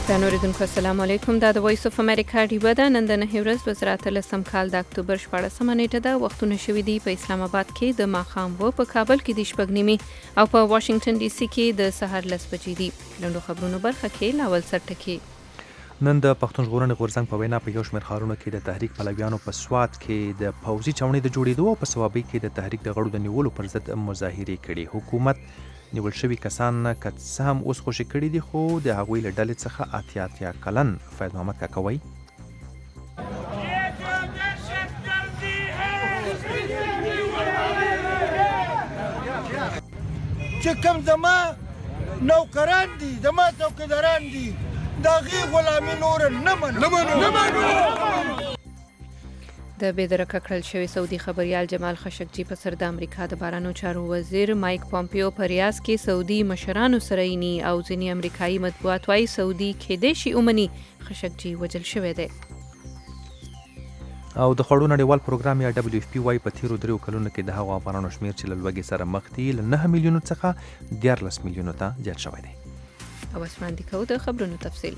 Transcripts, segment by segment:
ګران اوریدونکو السلام علیکم. دا د وایس اف امریکا ډیوه ده. نن د 9 ورځ 2013 کال د اکتوبر 14 نیټه ده. وختونه شوي دي په اسلام آباد کې د ماښام و، په کابل کې د شپږ نیمې او په واشنگټن ډي سي کې د سهار 10 بجې دي. لنډو خبرونو برخه کې لاول سرټکی. نن د پښتون ژغورنې غورځنګ په وینا په یو شمېر ښارونو کې د تحریک پلویانو په سوات کې د پوځي چاونۍ د جوړېدو او په صوابۍ کې د تحریک د غړو د نیولو پر ضد مظاهرې کړي. حکومت نیول شوي کسان که څه هم اوس خوشي کړي دي، خو د هغوی له ډلې څخه اتیا کلن فیض محمد کاکا وایي چې کوم زما نوکران دي، زما څوکیداران دي، د هغې غلامي نور نه منو. د بېدرکه کړل شوي سعودي خبریال جمال خشکجي په سر د امریکا د بهرنیو چارو وزیر مایک پومپیو په ریاض کې سعودي مشرانو سره یې او ځینې امریکایي مطبوعات وایي سعودي کېدای شي ومني خشکجي وژل شوی دی. او د خوړو نړیوال پروګرام یا WFP وایي په تیرو 3 کلونو کې د هغو افغانانو شمېر چې له لوږې سره مخ دي له 9 میلیونو څخه 14 میلیونو ته زیات شوی دی. او اوس وړاندې کوو د خبرونو تفصیل.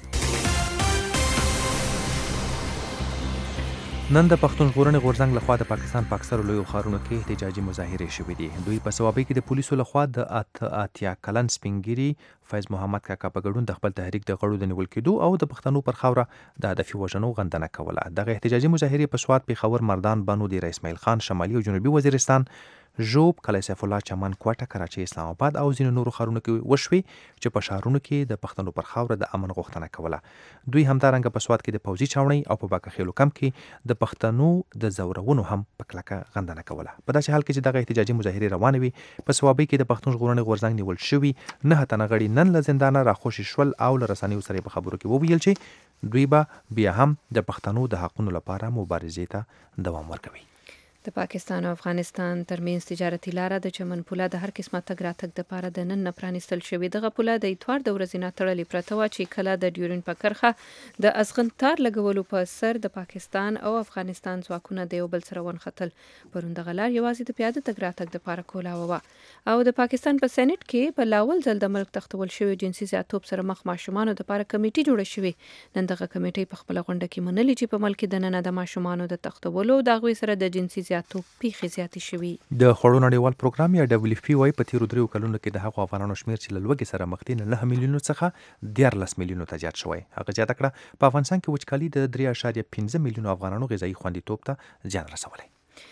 نن د پښتون ژغورنې غورځنګ لخوا د پاکستان په اکثرو لویو ښارونو کې احتجاجي مظاهرې شوې دي. دوی په صوابۍ کې د پولیسو لخوا د اتیا کلن سپینګیري فیض محمد کاکا په ګډون د خپل تحریک د غړو د نیول کېدو او د پښتنو پر خاوره د هدفي وژنو غندنه کوله. دغه احتجاجي مظاهرې په سوات، پېښور، مردان، بنو، دیر اسماعیل خان، شمالي او جنوبي وزیرستان، ژوب، قلعه سیف الله، چمن، کوټه، کراچۍ، اسلام آباد او ځینو نورو ښارونو کې وشوي چې په ښارونو کې د پښتنو پر خاوره د امن غوښتنه کوله. دوی همدارنګه په سوات کې د پوځي چاونۍ او په باقاخیلو کم کې د پښتنو د زورونو هم په کلکه غندنه کوله. په داسې حال کې چې دغه احتجاجي مظاهرې روانې وي، په صوابۍ کې د پښتون ژغورنې غورځنګ نیول شوي 9 تنه غړي نن له زندانه راخوشي شول او له رسنیو سره په خبرو کې وویل چې دوی به بیا هم د پښتنو د حقونو لپاره مبارزې ته دوام ورکوي. د پاکستان او افغانستان ترمنځ تجارتي لاره د چمن پوله د هر قسمه تګ راتګ دپاره د نن نه پرانیستل شوې. دغه پوله د اتوار د ورځې نه تړلې پرته وه چې کله د ډیورنډ په کرښه د ازغن تار لګولو په سر د پاکستان او افغانستان ځواکونه د یو بل سره ونښتل. پرون دغه لار یوازې د پیاده تګ راتګ دپاره کولاوه وه او د پاکستان په سینټ کې په لاول ځل د ملک تختول شوي جنسي زیاتوب سره مخ ماشومانو دپاره کمیټې جوړه شوې. نن دغه کمیټې په خپله غونډه کې منلي چې په ملک کې دننه د ماشومانو د تختولو د هغوی سره د جنسي زیاتوب پیښې زیاتې شوي. د خوړو نړیوال پروګرام یا WFP وایي په تیرو 3 کلونو کې د هغو افغانانو شمېر چې له لوږې سره مخ دي 9 میلیونو څخه 14 میلیونو ته زیات شوی. هغه زیاته کړه په افغانستان کې وچکالي د 3.5 میلیونو افغانانو غذایي خوندیتوب ته زیان رسولی.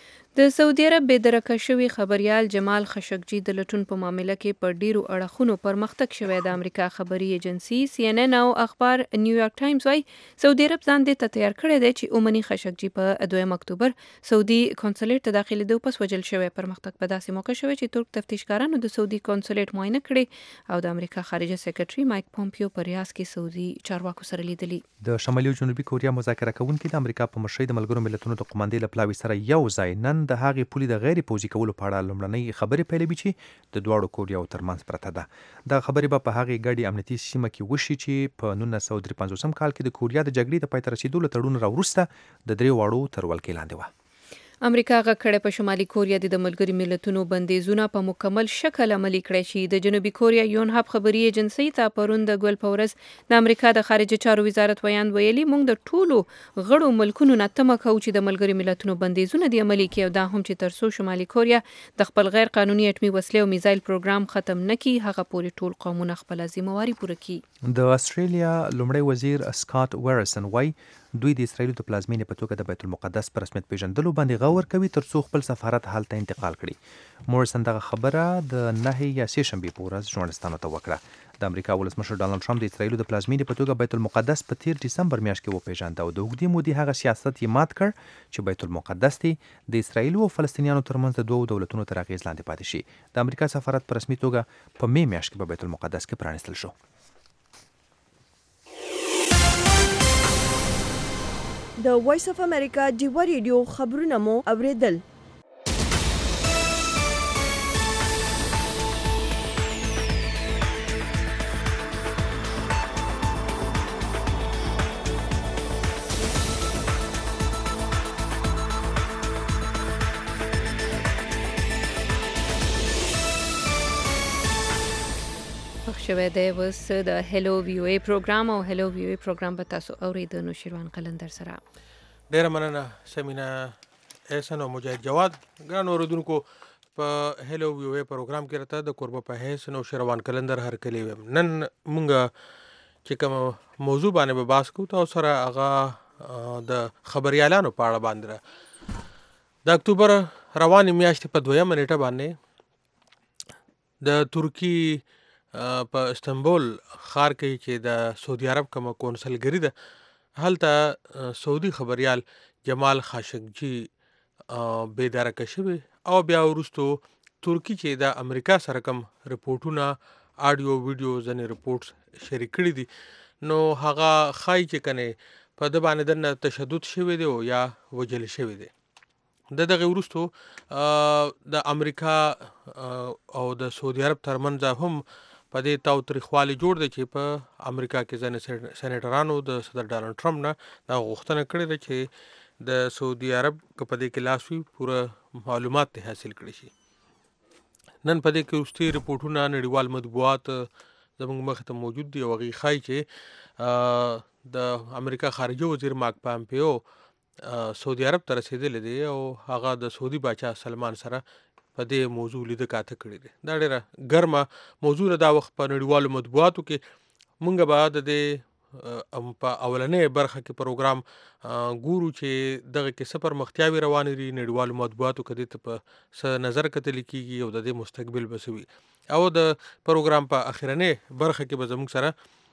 د سعودي عرب بېدرکه شوي خبریال جمال خشکجي د لټون په معامله کې په ډیرو اړخونو پرمختګ شوی. د امریکا خبري ایجنسي CNN او اخبار نیویارک ټایمز وايي سعودي عرب ځان دې ته تیار کړی دی چې اومني خشکجي په 2 اکتوبر سعودي کونسلیټ ته داخلېدو پس وژل شوی. پرمختګ په داسې موقع شوی چې ترک تفتیشکارانو د سعودي کونسلیټ معاینه کړی او د امریکا خارجه سکرټري مایک پومپیو په ریاض کې سعودي چارواکو سره لیدلی. د شمالي او جنوبي کوریا مذاکره کوونکي د امریکا په مشرۍ د ملګرو ملتونو د قوماندې له پلاوي سره یو ځای نن د هغې پولې د غیر پوځي کولو په اړه لومړنۍ خبرې پیلوي چې د دواړو کوریاو ترمنځ پرته ده. دا خبرې به په هغې ګډې امنیتي سیمه کې وشي چې په 1953 کال کې د کوریا د جګړې د پای ته رسېدو له تړون راوروسته د 3 واړو تر ولکې لاندې وه. امریکا غږ کړی په شمالي کوریا د ملګري ملتونو بندیزونه په مکمل شکل عملي کړی شي. د جنوبي کوریا یونهب خبري ایجنسۍ ته پرون د ګل په ورځ د امریکا د خارجه چارو وزارت ویاند ویلي موږ د ټولو غړو ملکونو نه تمه کوو چې د ملګري ملتونو بندیزونه دې عملي کړي او دا هم چې تر څو شمالي کوریا د خپل غیر قانوني اټومي وسلې او میزایل پروګرام ختم نه کړي هغه پورې ټول قومونه خپل ذمہواري پوره کړي. د استرالیا لومړی وزیر سکاټ ویرسن وایي دوی د اسرائیلو د پلازمینې په توګه د بیت المقدس په رسمیت پیژندلو باندې غور کوي تر څو خپل سفارت هلته انتقال کړي. مورسن دغه خبره د 9 یا 3 شنبې په ورځ ژورنالستانو ته وکړه. د امریکا ولسمشر ډانلډ ټرمپ د اسرائیلو د پلازمینې په توګه بیت المقدس په 13 ډسمبر میاشت کې وپیژانده او د اوږدې مودې هغه سیاست یې مات کړ چې بیت المقدس د اسرائیلو او فلسطینیانو ترمنځ د دوو دولتونو تر اغېز لاندې پاتې شي. د امریکا سفارت په رسمي توګه په می میاشت کې په بیت المقدس کې پرانیستل شو. د وایس اف امریکا ډیوه ریډیو خبرونه مو اوریدل. وخت شوی دی اوس د هلو وی او ای پروګرام او هلو وی او ای پروګرام به تاسو اورئ د نوشیروان قلندر سره. ډیره مننه سمینا احسن او مجاهد جواد. ګران اوریدونکو په هلو وی او ای پروګرام کې راته د قربه په هیڅ نوشیروان قلندر هر کلی ویم. نن مونږ چې کوم موضوع باندې به بحث کوو تاسو سره هغه د خبريالانو په اړه باندې د اکتوبر روانې میاشتې په 2 نیټه باندې د ترکی په استنبول ښار کې چې د سعودي عرب کوم کونسلګری ده هلته سعودي خبريال جمال خاشقجي بیدارکه شوی او بیا وروستو ترکی چې د امریکا سره کوم رپورټونه آډیو ویډیو ځنې رپورټس شریک کړي دي نو هغه خای چې کنه په د باندې دنه تشدد شوی دی او یا وجل شوی دی. دغه وروستو د امریکا او د سعودي عرب ترمنځ هم په دې تاوتریخوالي جوړ دی چې په امریکا کې ځنې سېنیټرانو د صدر ډانلډ ټرمپ نه دا غوښتنه کړې ده چې د سعودي عرب په دې کې لاس وي پوره معلومات ته حاصل کړي شي. نن په دې کې وروستي رپورټونه نړیوال مطبوعات زموږ مخ ته موجود دي او هغې ښایي چې د امریکا خارجه وزیر مارک پامپیو سعودي عرب ته رسیدلی دی او هغه د سعودي باچا سلمان سره په دې موضوع لیده کاته کړی دی. دا ډېره ګرمه موضوع ده. دا وخت په نړیوالو مطبوعاتو کې مونږ به د دې په اولنۍ برخه کې پروګرام ګورو چې دغه کې څه پرمختیاوې روانې دي نړیوالو مطبوعاتو کې دې ته په څه نظر کتل کېږي او د دې مستقبل به څه وي. او د پروګرام په اخرنۍ برخه کې به زموږ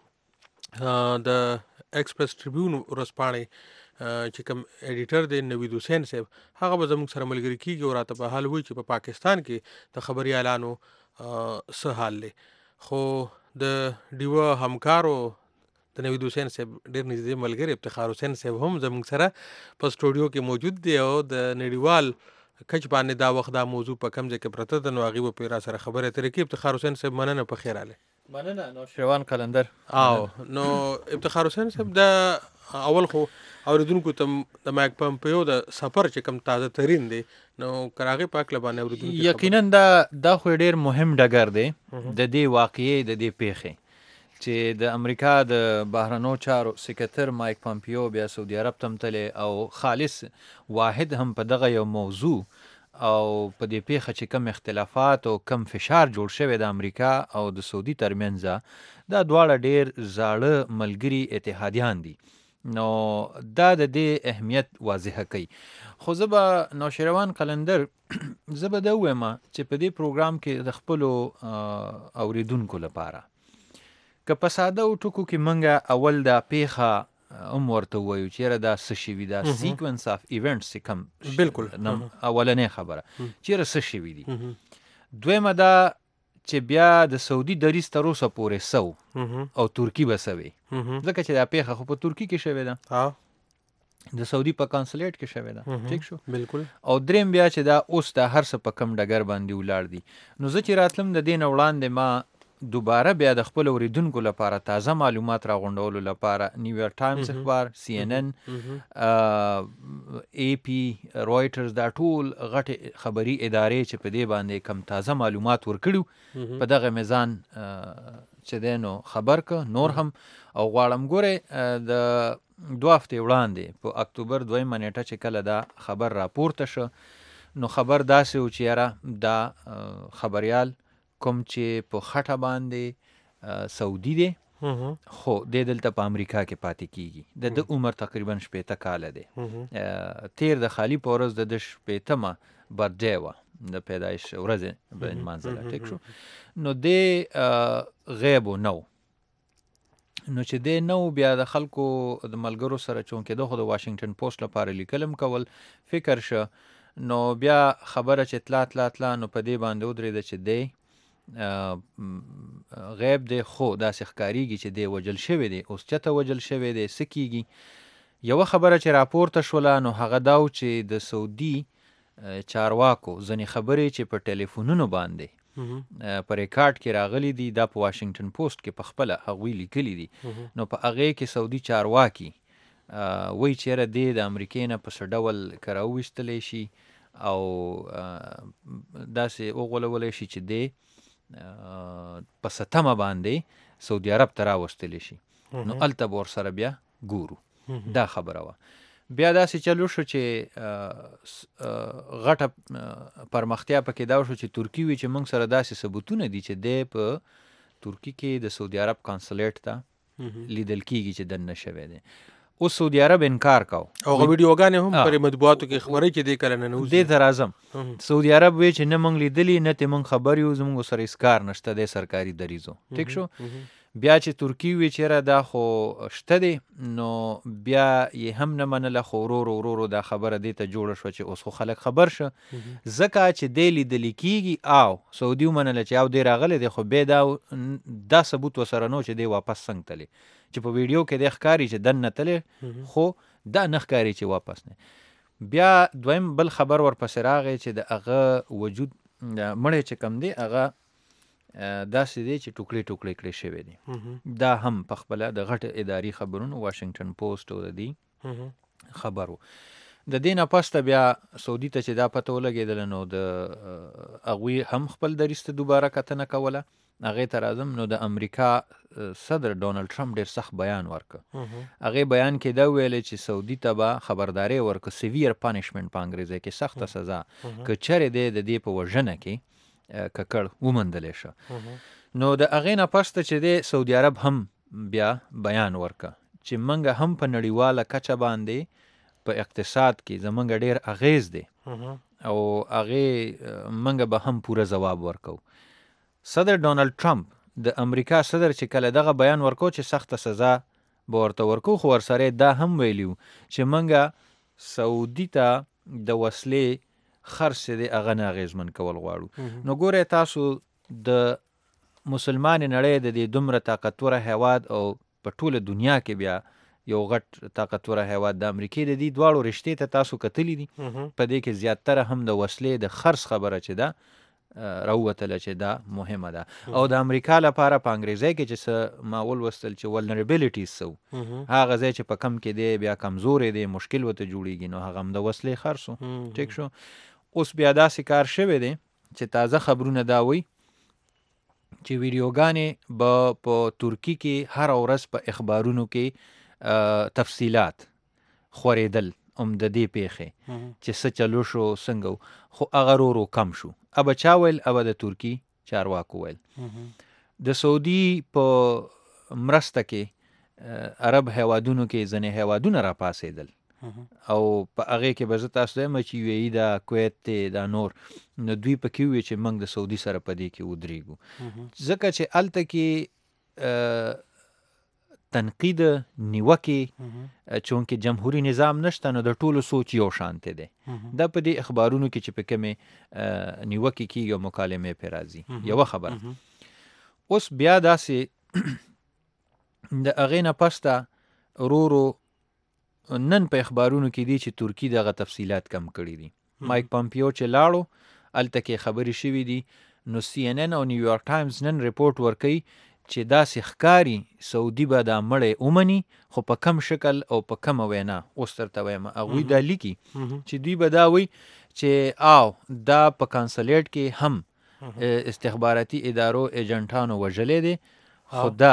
سره د ایکسپریس ټریبیون ورځپاڼې چې کوم ایډیټر دی نوید حسین صاحب هغه به زموږ سره ملګری کیږي او راته به حال وایي چې په پاکستان کې د خبريالانو څه حال دی. خو د ډیوه همکارو د نوید حسین صاحب ډېر نږدې ملګری افتخار حسین صاحب هم زموږ سره په سټوډیو کې موجود دی او د نړیوال کچ باندې دا وخت دا موضوع په کوم ځای کې پرته ده نو هغې به پرې را سره خبرې اترې کوي. افتخار حسین صاحب مننه په خیر راغلی. مننه نوشیروان قلندر. او نو افتخار حسین صاحب د اول خو اوریدونکو ته د مایک پامپیو د سفر چې کوم تازه ترین دی نو کراغه پاک لبانه اوریدونکو یقینا دا خو ډیر مهم ډګر دی د دې واقعې د دې پیښې چې د امریکا د بهرنیو چارو سکرټر مایک پامپیو بیا سعودي عرب ته تللی او خالص واحد هم په دغه یو موضوع او په دې پیښه چې کم اختلافات او کم فشار جوړ شوی د امریکا او د سعودي ترمنځ دا دواړه ډیر زاړه ملګري اتحادیان دي نو دا د دې اهمیت واضحه کوي. خو زه به نوشیروان قلندر زه به دا ووایم چې په دې پروګرام کې د خپلو اوریدونکو لپاره که په ساده او ټکو کې منګه اول دا پیښه هم ورته ووایو چې یاره دا څه شوي دا سیکونس اف ایونټس چې کوم بالکل اولنۍ خبره چې یاره څه شوي دي. دویمه دا چې بیا د سعودي دریځ تر اوسه پورې سو او ترکي به سوي ځکه چې دا پیښه خو په ترکي کې شوې ده د سعودي په کانسولیټ کې شوې ده ټیک شو بالکل. او دریم بیا چې دا اوس د هر څه په کم ډګر باندې ولاړ دي. نو زه چې راتلم د دې نه وړاندې ما دوباره بیا د خپل اوریدونکو لپاره تازه معلومات راغونډولو لپاره نیویارک ټایمز اخبار سی ان ان ای پی رویټرز دا ټول غټې خبري ادارې چې په دې باندې کم تازه معلومات ورکړو په دغه میزان چې دی نو خبر که نور هم او غواړم ګورئ د 2 هفتې وړاندې په اکتوبر 2 نیټه چې کله دا خبر راپورته شه نو خبر داسې و چې یاره دا خبریال کوم چې په خټه باندې سعودي دی خو دی دلته په امریکا کې پاتې کیږي د عمر تقریبا 60 کاله دی تیر د خالی په ورځ د 60مه برډې وه د پیدایش ورځ به نمانځله ټیک شو نو دی غیب نو نو چې دی نو بیا د خلکو د ملګرو سره چونکې خو د واشنگټن پوسټ لپاره لیکلم کول فکر شه نو بیا خبره چې تلا نو په دې باندې ودرېده چې دی غیب دی خو داسې ښکارېږي چې دی وجل شوی دی. اوس چته وجل شوی دی څه کېږي یوه خبره چې راپورته شوله نو هغه دا و چې د سعودي چارواکو ځینې خبرې چې په ټلیفونونو باندې په ریکارډ کې راغلي دي دا په واشنگټن پوسټ کې په خپله هغوی لیکلي دي نو په هغې کې سعودي چارواکي وایي چې یاره دی د امریکې نه په څه ډول که راوویستلی شي او داسې وغولولی شي چې دی په ستمه باندې سعودي عرب ته راوستلی شي نو هلته به ورسره بیا ګورو دا خبره وه. بیا داسې چلو شو چې غټه پرمختیا پکې دا شو چې ترکی وی چې موږ سره داسې ثبوتونه دي چې دی په ترکی کې د سعودي عرب کانسلیټ ته لیدل کیږي چې دننه شوی دی. اوس سعودي عرب انکار کاو او ویډیوګانې هم پر مطبوعاتو کې خبرې چې دې کله نه نوځي دې ته راځم. سعودي عرب وی چې نه موږ لیدلی نه ته موږ خبر یو زموږ سره هیڅ کار نشته د سرکاري دریزو. ټیک شو. بیا چې ترکی وی چیرې دا خو شته دی نو بیا یې هم نه منله خو ورو دا خبره دې ته جوړه شوه چې اوس خو خلک خبر شه ځکه چې دی لیدلی کیږي او سعودي ومنله چې او دی راغلی دی خو بیا دا ثبوت ورسره نو چې دی واپس څنګه تللی چې په ویډیو کې دی ښکاري چې دننه تللی خو دا نه ښکاري چې واپس نه. بیا دویم بل خبر ورپسې راغی چې د هغه وجود مړی چې کم دی هغه داسې دی چې ټوکړې کړی شوی دی. دا هم په خپله د غټ اداري خبرونو واشنګټن پوسټ او د دې خبرو. د دې نه پسته بیا سعودي ته چې دا پته ولګېدله نو د هغوی هم خپل دریځ ته دوباره کتنه کوله. هغې ته راځم نو د امریکا صدر ډونالډ ټرمپ ډېر سخت بیان ورکه. هغې بیان کې دا ویلی چې سعودي ته به خبرداری ورکه سیویر پانشمنټ په انګریزۍ کې سخته سزا که چرې دی د دې په وژنه کې ککړ ومندلی شه. نو د هغې نه پسته چې دی سعودي عرب هم بیا بیان ورکه چې موږ هم په نړیواله کچه باندې په اقتصاد کې زموږ ډېر اغیز دی او هغې موږ به هم پوره ځواب ورکو. صدر ډونالډ ټرمپ د امریکا صدر چې کله دغه بیان ورکو چې سخته سزا به ورته ورکو خو ورسره دا هم ویلیو چې موږ سعودي ته د وسلې خرڅ دی هغه نه اغېزمن کول غواړو. نو ګورئ تاسو د مسلمانې نړۍ د دې دومره طاقتوره هیواد او په ټوله دنیا کې بیا یو غټ طاقتوره هیواد د امریکې د دې دواړو رشتې ته تاسو کتلی دي په دې کې زیاتره هم د وسلې د خرڅ خبره چې ده راووتله چې دا مهمه ده او د امریکا لپاره په انګریزۍ کې چې څه ما ولوستل چې ولنربیلیټیز څه هغه ځای چې په کم کې دی بیا کمزوری دی مشکل ورته جوړیږي نو هغه هم د وسلې خرڅو. ټیک شو. اوس بیا داسې کار شوی دی چې تازه خبرونه دا وایي چې ویډیوګانې به په ترکی کې هر ورځ په اخبارونو کې تفصیلات خورېدل هم د دې پیښې چې څه چلو شو څنګه خو هغه ورو کم شو. ابه چا ویل ابه د ترکی چارواکو ویل. د سعودي په مرسته کې عرب هیوادونو کې ځینې هیوادونه راپاڅېدل او په هغې کې به زه تاسو وایم چې یو ای دا کویت دی دا نور نو دوی پکې وویل چې موږ د سعودي سره په دې کې ودرېږو ځکه چې هلته کې تنقید نیوکې چونکې جمهوري نظام نشته نو د ټولو سوچ یو شانتی دی. دا په دې اخبارونو کې چې په کومې نیوکې کېږي او مکالمې پرې راځي یوه خبره. اوس بیا داسې د هغې نه پسته ورو نن په اخبارونو کې دی چې ترکی دغه تفصیلات کم کړي دي. مایک پامپیو چې لاړو هلته کې خبرې شوي دي نو سی ان ان او نیویارک ټایمز نن رپورټ ورکوي چې داسې ښکاري سعودي به دا مړی ومني خو په کم شکل او په کمه وینا اوس درته وایم هغوی دا لیکي چې دوی به دا وایي چې او دا په کانسلیټ کې هم استخباراتي ادارو ایجنټانو وژلی دی خو دا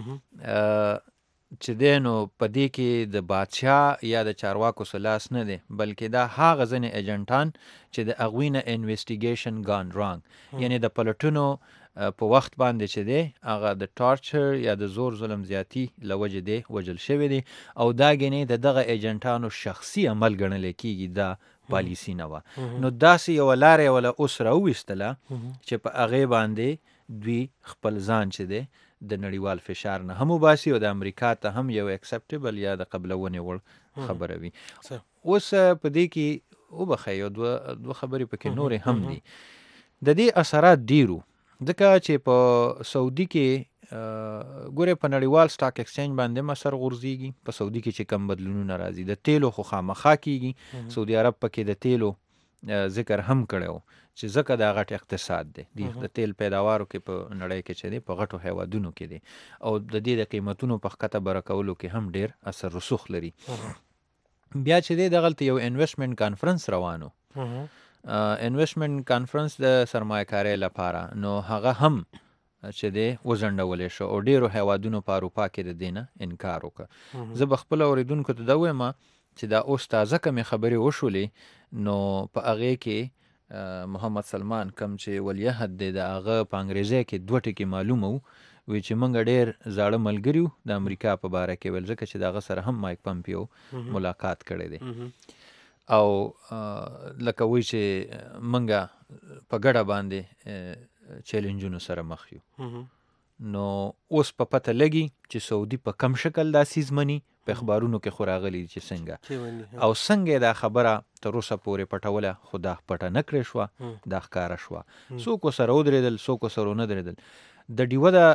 چې دی نو په دې کې د بادشاه یا د چارواکو څه لاس نه دی بلکې دا هغه ځینې ایجنټان چې د هغوی نه انویسټیګیشن ګان رانګ یعنې د پلټنو په وخت باندې چې دی هغه د ټارچر یا د زور ظلم زیاتی له وجې دی وژل شوی دی او دا ګنې د دغه ایجنټانو شخصي عمل ګڼلی کېږي دا پالیسي نه وه. نو داسې یوه لاره یې وله اوس راوویستله چې په هغې باندې دوی خپل ځان چې دی د نړیوال فشار نه هم وباسي او د امریکا ته هم یو اکسپټیبل یا د قبلونې وړ خبره وي. اوس په دې کې وبخئ یو دوه خبرې پکې نورې هم دي. د دې اثرات ډیرو ځکه چې په سعودي کې ګورې په نړیوال سټاک ایکسچینج باندې هم اثر غورځېږي. په سعودي کې چې کم بدلونونه راځي د تیلو خو خامخا کېږي. سعودي عرب پکې د تیلو ذکر هم کړی چې ځکه دا غټ اقتصاد دی د تیل پیداوارو کې په نړۍ کې چې دی په غټو هیوادونو کې دی او د دې د قیمتونو په ښکته بره کولو کې هم ډېر اثر رسوخ لري. بیا چې دی دغلته یو انویسټمنټ کانفرنس روانو انویسټمنټ کانفرنس د سرمایه کارۍ لپاره نو هغه هم چې دی وځنډولی شو او ډېرو هیوادونو په اروپا کې د دې نه انکار وکړه. زه به خپلو اورېدونکو ته دا ووایم چې دا اوس تازه کمې خبرې وشولې نو په هغې کې محمد سلمان کم چې ولیعهد دی د هغه په انګریزۍ کې 2 ټکي معلومه وی چې موږ ډېر زاړه ملګري وو د امریکا په باره کې ویل ځکه چې د هغه سره هم مایک پمپیو ملاقات کړی دی او لکه وی چې موږ په ګډه باندې چیلنجونو سره مخ یو. نو اوس په پته لګي چې سعودي په کم شکل دا سیز مني په اخبارونو کې خو راغلي چې څنګه او څنګه دا خبره تر اوسه پورې پټوله خو دا پټه نه کړې شوه دا ښکاره شوه. څوک سره ودرېدل څوک سره ونه درېدل. د ډیوه د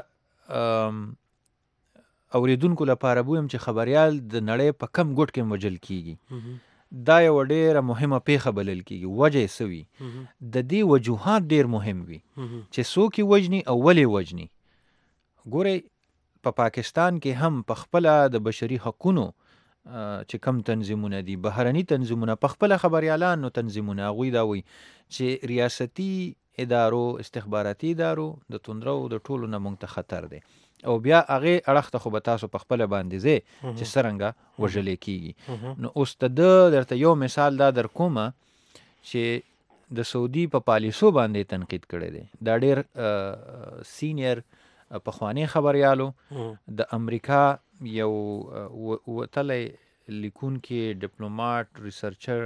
اوریدونکو لپاره بویم چې خبریال د نړۍ په کم ګوټ کې وژل کیږي. دا یو ډیره مهمه پیښه بلل کیږي. وجه یې څه وي؟ د دې وجوهات ډیر مهم وي چې څوک یې وژني او ولې وژني. ګورئ په پاکستان کې هم په خپله د بشري حقونو چې کم تنظیمونه دي بهرني تنظیمونه په خپله خبریالانو تنظیمونه هغوی دا وایي چې ریاستي ادارو استخباراتي ادارو د توندرو د ټولو نه موږ ته خطر دی او بیا هغې اړخ ته خو به تاسو په خپله باندې ځئ چې څرنګه وژلی کیږي. نو اوس ته درته یو مثال دا در کومه چې د سعودي په پالیسو باندې تنقید کړی دی. دا ډېر سینیر پخوانی خبریالو د امریکا یو وتلی لیکونکي ډیپلوماټ ریسرچر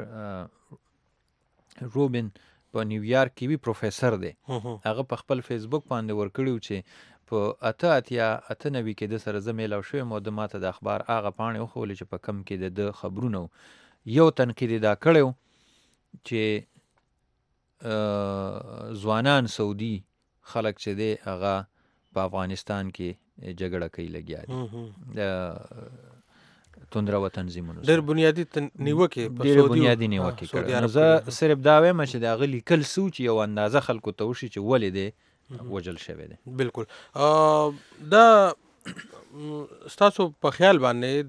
روبن په نیویارک کې وی پروفیسر دی. هغه په خپل فیسبوک باندې ورکړی چې په 88 کې د سره زه میلاو شویم او د ماته د اخبار هغه پاڼې وښولې چې په کم کې د خبرونو یو تنقید دا کړی چې ځوانان سعودي خلک چې دی هغه په افغانستان کې جګړه کوي لګیا دي د توندره و تنظیمونو ډېر بنیادي نیوکې په ډېر بنیادي نیوکې کړی. نو زه صرف دا وایم چې د هغه لیکل څه و چې یو اندازه خلکو ته وشي چې ولې دی وژل شوی دی. بالکل. دا ستاسو په خیال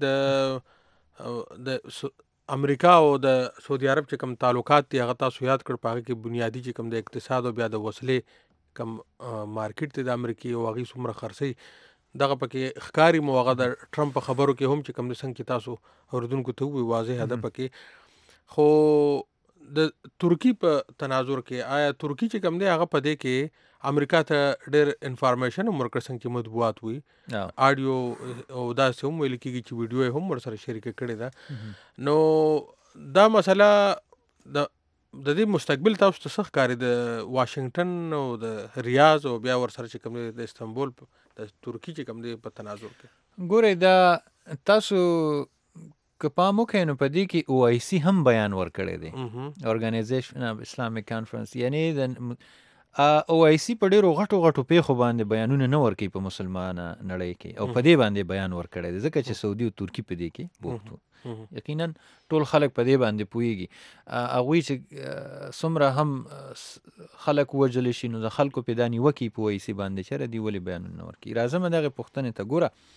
باندې د امریکا او د سعودي عرب چې کوم تعلقات دي هغه تاسو یاد کړ په هغه کې بنیادي چې کوم د اقتصاد او بیا د وسلې کم مارکیټ دی د امریکې او هغې څومره خرڅوي دغه پکې ښکاري مو. هغه د ټرمپ په خبرو کې هم چې کوم د څنګه کې تاسو اوریدونکو ته ووایي واضح ده پکې. خو د ترکي په تناظر کې آیا ترکي چې کوم دی هغه په دې کې امریکا ته ډېر انفارمیشن هم ورکړ څنګه چې مطبوعات وي آډیو او داسې هم ویل کېږي چې ویډیو یې هم ورسره شریکه کړې ده. نو دا مسله د دې مستقبل تاسو ته څه ښکاري د واشنګټن او د ریاض او بیا ورسره چې کوم دی د استنبول د ترکي چې کوم دی په تناظر کې؟ ګورئ دا تاسو که پام وکړئ نو په دې کې OIC هم بیان ورکړی دی ارګنایزیشن اف اسلامیک کانفرنس. یعنی د OIC په ډېرو غټو پیښو باندې بیانونه نه ورکوي په مسلمانه نړۍ کې او په دې باندې بیان ورکړی دی ځکه چې سعودي او ترکي په دې کې بوخت وو. یقینا ټول خلک په دې باندې پوهیږي. هغوی چې څومره هم خلک وژلی شي نو د خلکو پې دا نیوکې په OIC باندې چېرې دوی ولې بیانونه نه ورکوي. راځه مې دغې پوښتنې ته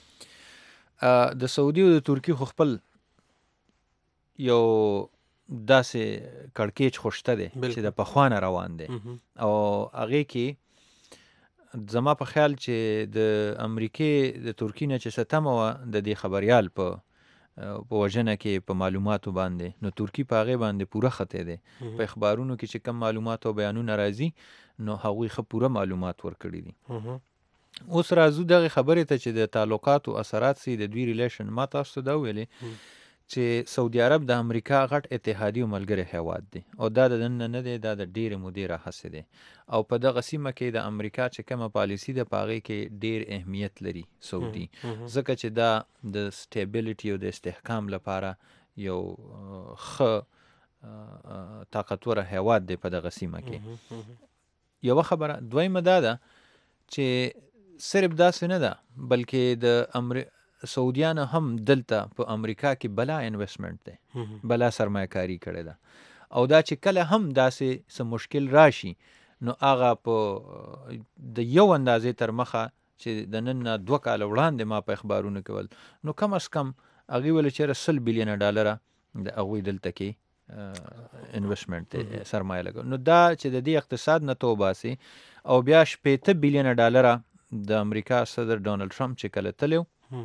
ګوره د سعودي او د ترکي خو خپل یو داسې کړکېچ خو شته دی چې د پخوانه روان دی او هغې کې زما په خیال چې د امریکې د ترکي نه چې څه تمه وه د دې خبریال په وژنه کې په معلوماتو باندې نو ترکي په هغې باندې پوره خطی دی. په اخبارونو کې چې کم معلومات او بیانونه راځي نو هغوی ښه پوره معلومات ورکړي دي. اوس راځو دغې خبرې ته چې د تعلقاتو اثرات سي د دوی ریلیشن. ما تاسو ته دا ویلې چې سعودي عرب د امریکا غټ اتحادي او ملګری هیواد دی او دا د نن نه دی دا د ډېرې مودې راهیسې دی او په دغه سیمه کې د امریکا چې کومه پالیسي ده په هغې کې ډېر اهمیت لري سعودي ځکه چې دا د سټیبلیټي او د استحکام لپاره یو ښه طاقتوره هیواد دی په دغه سیمه کې. یوه خبره. دویمه دا ده چې صرف داسې نه ده بلکې د سعودیان هم دلته په امریکا کې بلا انویسټمنټ دی بلا سرمایه‌کاري کړې ده او دا چې کله هم داسې څه مشکل راشي نو هغه په د یو اندازې تر مخه چې د نن نه 2 کاله وړاندې ما په اخبارونو کې ول نو کم از کم هغوی ویل چېرې $100 بلیونه د هغوی دلته کې انویسټمنټ سرمایه لګوي. نو دا چې د دې اقتصاد نه توباسي او بیا $80 بلیونه د امریکا صدر ډونالد ټرمپ چې کله تللی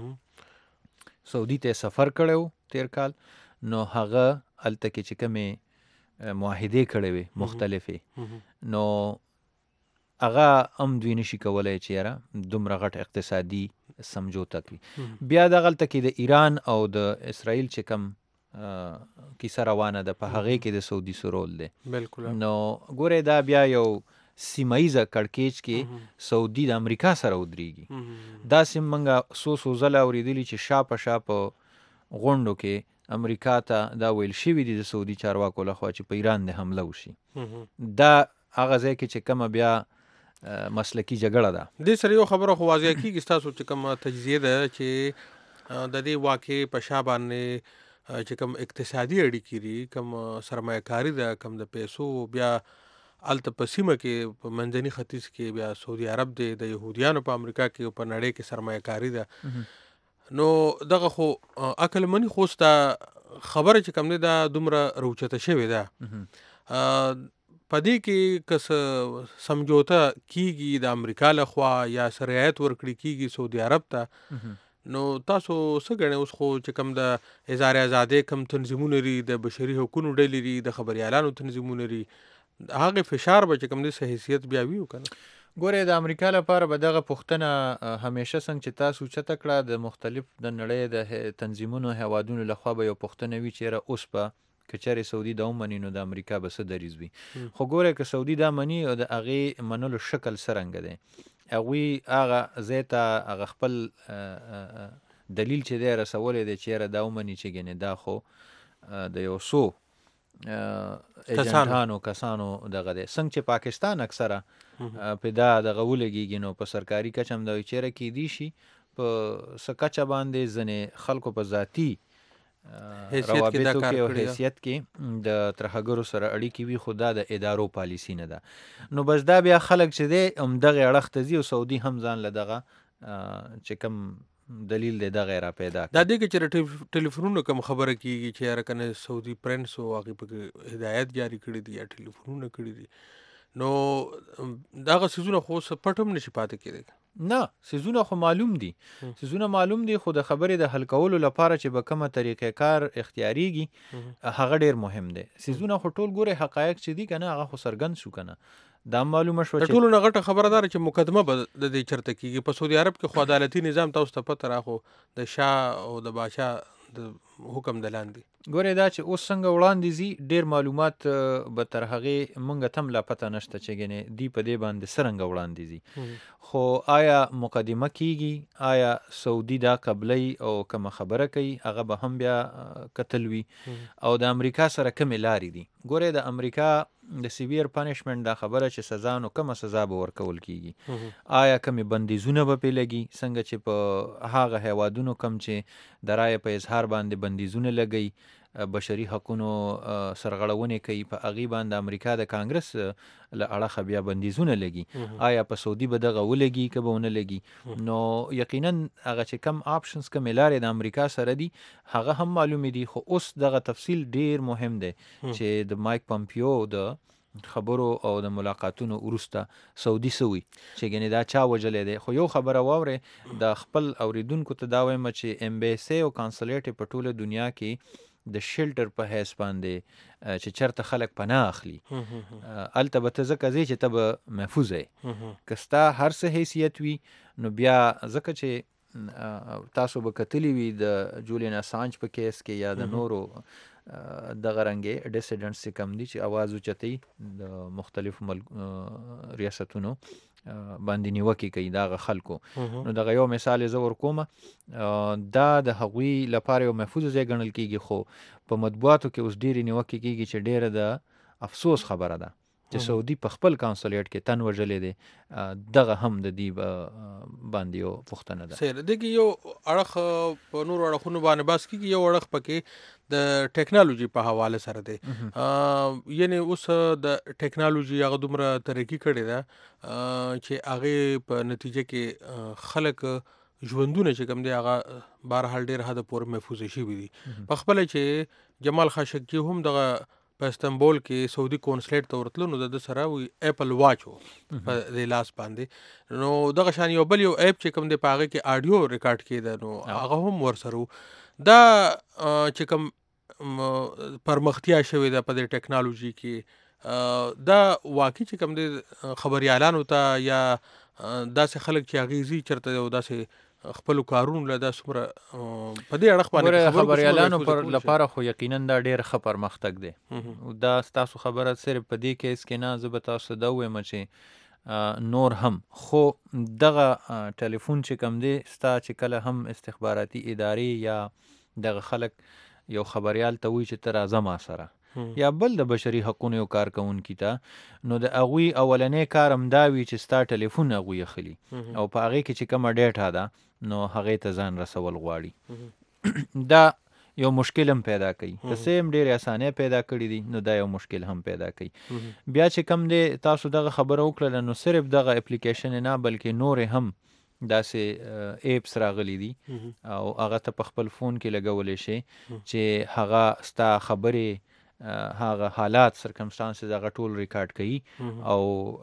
سعودي ته سفر کړی و تیر کال، نو هغه هلته کې چې کومې معاهدې کړې وې مختلفې، نو هغه هم دوی نشي کولی چې یاره دومره غټ اقتصادي سمجوته کړي. بیا دغلته کې د ایران او د اسرائیل چې کوم کیسه روانه ده په هغې کې د سعودي څه رول دی. بالکل. نو ګورې دا بیا یو سیمایزه کړکېچ کې سعودي د امریکا سره ودرېږي. داسې موږ څو ځله اورېدلي چې شا په غونډو کې امریکا ته دا ویل شوي دي د سعودي چارواکو لخوا چې په ایران د حمله وشي. دا هغه ځای کې چې کومه بیا مسلکی جګړه ده. دې سره یو خبره خو واضح کېږي ستاسو چې کومه تجزیه ده چې د دې واقعې په شا باندې چې کوم اقتصادي اړیکې دي، کوم سرمایه کاري ده، کوم د پیسو، بیا هلته په سیمه کې په منځني ختیځ کې بیا سعودي عرب دی، د یهودیانو په امریکا کې په نړۍ کې سرمایه کاري ده. نو دغه خو عقل مني خو ستا خبره چې کوم دی دا دومره روچته شوې ده. په دې کې که سمجوته کیږي د امریکا لخوا یا رعایت ورکړي کیږي سعودي عرب ته، نو تاسو څه ګڼئ اوس خو چې کوم د اظهار ازادۍ کوم تنظیمونه لري، د بشري حقوقو ډلې لري، د خبریالانو تنظیمونه لري، هغه فشار به چې کوم دی څه حیثیت بیا وي که نه؟ ګورې د امریکا لپاره به دغه پوښتنه همیشه څنګه چې تاسو اوچته کړه، د مختلف د نړۍ د تنظیمونو هیوادونو لخوا به یو پوښتنه وي چې یاره اوس به که چېرې سعودي دا ومني نو د امریکا به څه دریځ وي. خو ګوره که سعودي دا مني او د هغې منلو شکل څرنګه دی، هغوی هغه ځای ته هغه خپل دلیل چې دی رسولی دی چې یاره دا ومني چې ګنې دا خو د یو څو ایجنټانو کسانو دغه دی. څنګه چې پاکستان اکثره په دا دغه ولګېږي، نو په سرکاري کچه هم دا وایي چېرې کیدی شي په څه کچه باندې ځینې خلکو په ذاتي روابطو کې او حیثیت کې د ترهګرو سره اړیکې وي، خو دا د ادارو پالیسي نه ده. نو بس دا بیا خلک چې دی همدغې اړخ ته ځي او سعودي هم ځان له دغه چې کوم دلیل دی دغه را پیدا کړي. دا دی که چېرې ټلیفونونو کوم خبره کېږي چې یاره کنه سعودي پرنس او هغې پکې هدایت جاري کړي دي یا ټلیفونونه کړي دي، نو دغه څیزونه خو اوس پټ هم نشي پاتې کېدی. نه، څیزونه خو معلوم دي، څیزونه معلوم دي، خو د خبرې د حل کولو لپاره چې به کومه طریقې کار اختیاریږي هغه ډیر مهم دی. څیزونه خو ټول ګورې حقایق چې دي که نه هغه خو څرګند شو که نه، دا معلومه شوه د ټولو نه غټه خبره داره چې مقدمه به د دې چرته کېږي. په سعودي عرب کې خو عدالتي نظام تاسو ته پته راخو د شاه او د بادشاه د حکم د لاندې. ګورې دا چې اوس څنګه وړاندې ځي ډېر معلومات به تر هغې موږ ته هم لا پته نشته چې ګنې دوی په دې باندې څرنګه وړاندې ځي. خو آیا مقدمه کیږي، آیا سعودي دا قبلی او کومه خبره کوي هغه به هم بیا کتل وي، او د امریکا سره کومې لارې دي. ګورې د امریکا د سیویر پنشمنټ دا خبره چې سزا نو کومه سزا به ورکول کیږي، آیا کومې بندیزونه به پې لګي څنګه چې په هغه هیوادونو کم چې د رایې په اظهار باندې بندیزونه لګوي، بشري حقونو سرغړونې کوي، په هغې باندې امریکا د کانګرس له اړخه بیا بندیزونه لګي، آیا په سعودي به دغه ولګي که به ونه لګي. نو یقینا هغه چې کم آپشنز کومې لارې د امریکا سره دي هغه هم معلومې دي، خو اوس دغه تفصیل ډیر مهم دی چې د مایک پمپیو د خبرو او د ملاقاتونو وروسته سعودي سوي چې ګنې دا چا وجلی دی. خو یو خبره واورئ، د خپل اوریدونکو ته دا وایم چې امبیسی او کانسلیټ په ټوله دنیا کې د شیلټر په حیث باندې چې چرته خلک پناه اخلي هلته به ته ځکه ځې چې ته به محفوظ یې. که ستا هر څه حیثیت وي نو بیا ځکه چې تاسو به کتلی وي د جولین اسانج په کیس کې یا د نورو دغه رنګې ډیسیډنټس چې کم دي چې اواز اوچتوي د مختلفو ریاستونو باندې نیوکې کوي دغه خلکو. نو دغه یو مثال زه ورکوم، دا د هغوی لپاره یو محفوظ ځای ګڼل کېږي، خو په مطبوعاتو کې اوس ډېرې نیوکې کېږي چې ډېره د افسوس خبره ده چې سعودي په خپل کانسلیټ کې تن وژلی دی. دغه هم د دې باندې یو پوښتنه ده. صحیح. دغه یو اړخ په نورو اړخونو باندې بحث کېږي، یو اړخ پکې د ټیکنالوژي په حواله سره دی. یعنی اوس د ټیکنالوژي هغه دومره ترقي کړې ده چې هغې په نتیجه کې خلک ژوندونه چې کوم دی هغه بهرحال ډېر حده پورې محفوظ شوي دي. په خپله چې جمال خاشقجي هم دغه په استنبول کې سعودي کونسلیټ ته ورتلو نو د سره وی اپل واچ په د لاس باندې نو دغه شان یو بل یو اپ چې کوم د پاغه کې آډیو ریکارډ کېده نو هغه هم ورسره دا چې کوم پرمختیا شوې ده په د ټیکنالوژي کې دا واقعي چې کوم د خبريالانو ته یا داسې خلک چې اغیزي چرته داسې خپل کارونو له دا سمره په دې اړه باندې خبريالانو پر لپاره خو یقینا دا ډېر ښه پرمختګ دی دا تاسو خبره صرف په دې کیس کې نه زه به تاسو دا وایم چې نور هم خو دغه ټلیفون چې کوم دی ستا چې کله هم استخباراتي ادارې یا دغه خلک یو خبريال ته وایي چې ته راځه ما سره یا بل د بشري حقونو یو کارکونکي ته نو د هغوی اولنی کار همدا وي چې ستا ټلیفون هغوی اخلي او په هغې کې چې کومه ډیټا ده نو هغې ته ځان رسول غواړي دا یو مشکل هم پیدا کوي که څه هم ډېرې اسانۍ پیدا کړي دي نو دا یو مشکل هم پیدا کوي بیا چې کوم دی تاسو دغه خبره وکړله نو صرف دغه اپلیکیشن نه بلکې نورې هم داسې ایپس راغلی دي او هغه ته په خپل فون کې لګولی شي چې هغه ستا خبرې هغه حالات سرکمسټانسز هغه ټول ریکارډ کوي او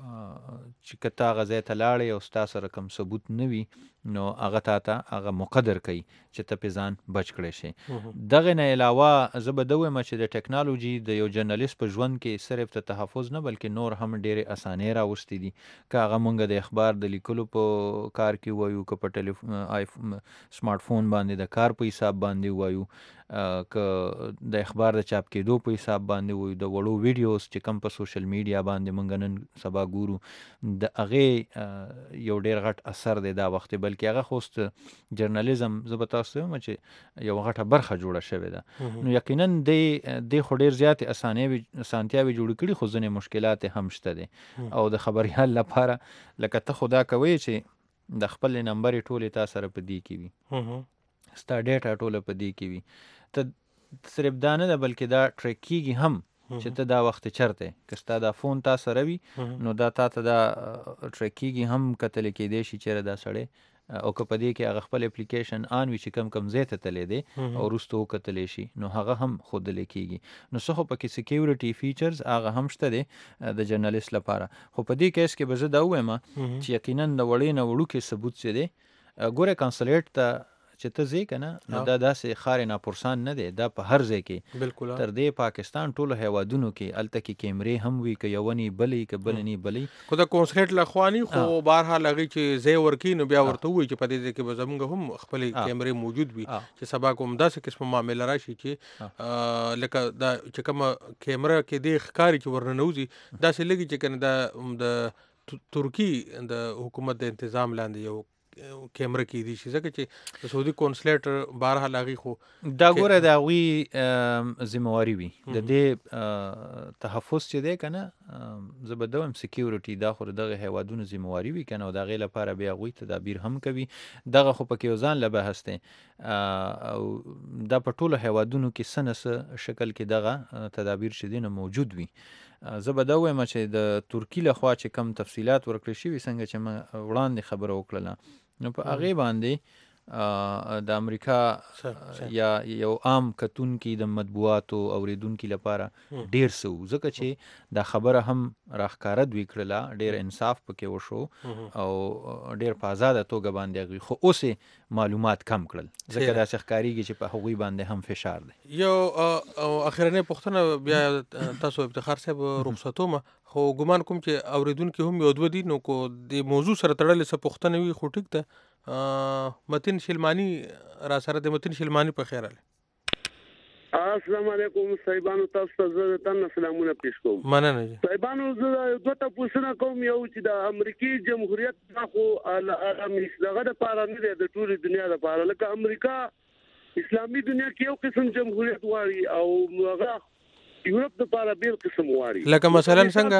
چې که ته هغه ځای ته لاړې او ستا سره کوم ثبوت نه وي نو هغه تا ته هغه مقدر کوي چې ته پې ځان بچ کړی شي دغې نه علاوه زه به دا ویم چې د ټیکنالوژي د یو جرنالیست په ژوند کې صرف د تحفظ نه بلکې نور هم ډېرې اسانۍ راوستي دي که هغه مونږ د اخبار د لیکلو په کار کې وایو که په سمارټ فون باندې د کار په حساب باندې وایو که د اخبار د چاپ کېدو په حساب باندې وایو د وړو ویډیوز چې کوم په سوشل میډیا باندې مونږ نن سبا ګورو د هغې یو ډېر غټ اثر دی دا وخت بلکې هغه خوست جرنالیزم زه به تاسو وایم چې یو غټه برخه جوړه شوې ده نو یقینا دې خو ډېر زیاتې اسانتیاوې جوړې کړي خو ځینې مشکلات هم شته دي او د خبریال لپاره لکه ته خو دا کوې چې د خپل نمبرې ټولې تا سره په دې کې وي ستا ډیټا ټوله په دې کې وي ته صرف دا نه ده بلکې دا ټریک کېږي هم چې ته دا وخت چرته که ستا دا فون تا سره وي نو دا تا ته دا ټریک کېږي هم کتلی کېدی شي چېرې دا سړی او که په دې کې هغه خپل اپلیکیشن آن وي چې کم ځای ته تللی دی او وروسته وکتلی شي نو هغه هم ښودلی کېږي نو څه خو پکې سیکیورټي فیچرز هغه هم شته دی د جرنالیست لپاره خو په دې کیس کې به زه دا ووایم چې یقینا د وړې نه وړوکې ثبوت چې دی ګوره کنسلیټ ته چې ته ځې که نه نو دا داسې ښار ناپرسان نه دی دا په هر ځای کې بالکل تر دې پاکستان ټولو هیوادونو کې هلته کې کیمرې هم وي که یوه نی بلې که بله نی بلې خو د کونسلیټ لخوا نی خو بهرحال هغې چې ځای ورکوي نو بیا ورته ووایي چې په دې ځای کې به زمونږ هم خپلې کیمرې موجود وي چې سبا کوم داسې قسمه معامله راشي چې لکه دا چې کومه کیمره کې دې ښکاري چې ورننوځي داسې لګي چې کنه د ترکي د حکومت د انتظام لاندې یو کیمره کې دي شي ځکه چې د سعودي کونسلیټ بهرحال هغې خو دا ګوره د هغوی ذمهواري وي د دې تحفظ چې دی که نه زه به دا وایم سیکیورټي دا خو د دغه هیوادونو ذمهواري وي که نه او د هغې لپاره بیا هغوی تدابیر هم کوي دغه خو پکې یو ځان له بحث دی او دا په ټولو هیوادونو کې څه نه څه شکل کې دغه تدابیر چې دی نه موجود وي زه به دا وایم چې د ترکي لخوا چې کم تفصیلات ورکړل شوي څنګه چې ما وړاندې خبره وکړله نو په هغې باندې د امریکا یا یو عام کتونکي د مطبوعاتو اوریدونکي لپاره ډیر څه و ځکه چې دا خبره هم راښکاره دوی کړله ډیر انصاف پکې وشو او ډیر په ازاده توګه باندې هغوی خو اوس معلومات کم کړل ځکه داسې ښکارېږي چې په هغوی باندې هم فشار دی یو اخرنۍ پوښتنه بیا تاسو افتخار صاحب رخصتومه خو ګمان کوم چې اوریدونکي هم یو دوه دي نو کو د موضوع سره تړلې څه پوښتنه وي خو ټیک ده متین شلمانی را سره د متین شلمانی په خیر اله السلام علیکم صاحبانو تاسو ته زه تاسو سلامونه پیښ کوم مننه صاحبانو زه دوه تاسو کوم یو چې د امریکای جمهوریت خو دغه د پاره نه دی د ټولې دنیا لپاره لکه امریکا اسلامي دنیا کې یو قسم جمهوریت واري او هغه یورپ د پاره بیل قسم واري لکه مثلا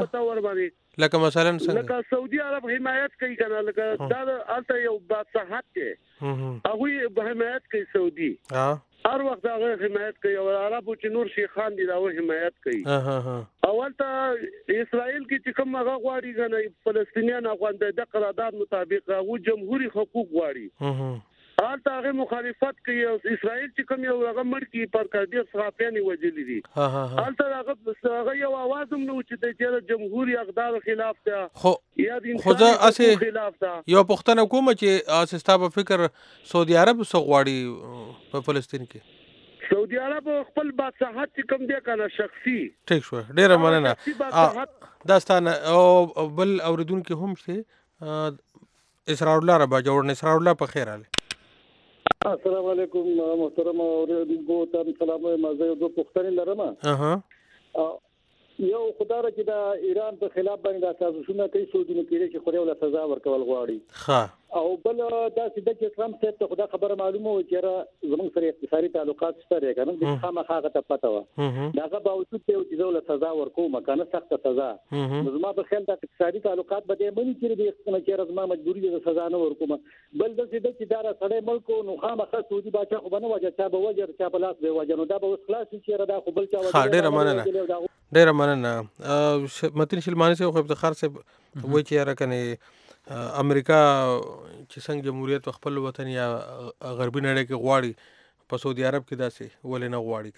څنګه لکه سعودي عرب حمایت کوي کنه لکه دا الته یو بادشاہت کې هغه حمایت کوي سعودي هر وخت هغه حمایت کوي او عربو چې نور شیخان دي دا حمایت کوي اول ته اسرائیل کې چې کوم هغه غواړي کنه فلسطینیان افغان د قرارداد مطابق هغه جمهوریت حقوق غواړي هلته هغه مخالفت کوي او اسرائیل چې کوم یو هغه مړ کی پر کډیر صحافیان وجلی دي هلته هغه یو आवाज هم نو چې د جمهوریت اقدار خلاف ته خو ځه اسه یو پښتنه کوم چې اساستا په فکر سعودي عرب سغواړي په فلسطین کې سعودي عرب خپل بادشاہت چې کوم دی کنه شخصي ټیک شو ډیره مننه داستانه او بل اوریدونکو هم شته اسرار الله ربا جوړ اسرار الله په خیر اله السلام علیکم محترم اوریدونکو ته سلام مزه یو پښتني لرم یو خدای چې د ایران په خلاف باندې تاسو کوي سعودي نه کېږي چې خو له سزا ورکول غواړي او بل دا چې ټرمپ ته خدای خبره معلومه و چې زموږ سره اقتصادي تعلقات شته کنه د خامخا ته پته و داغه باوجود چې له سزا ورکوم کنه سخت سزا زما په خیال د اقتصادي تعلقات به مې چې د اقتصادي زما مجبوری د سزا نه ورکوم بل د چې دا سړی ملک نو خامخا سعودي بادشاہ خو بنه وجه چا به وجه چا په لاس به وجه نو دا به خلاص چې را خو بل چا وجه ډیره مننه متن شلمانی سے خو افتخار سے وای چې راکنه امریکا چې څنګه جمهوریت خپل وطن یا غربي نړۍ کې غواړي په سعودي عرب کې داسې ولې نه غواړي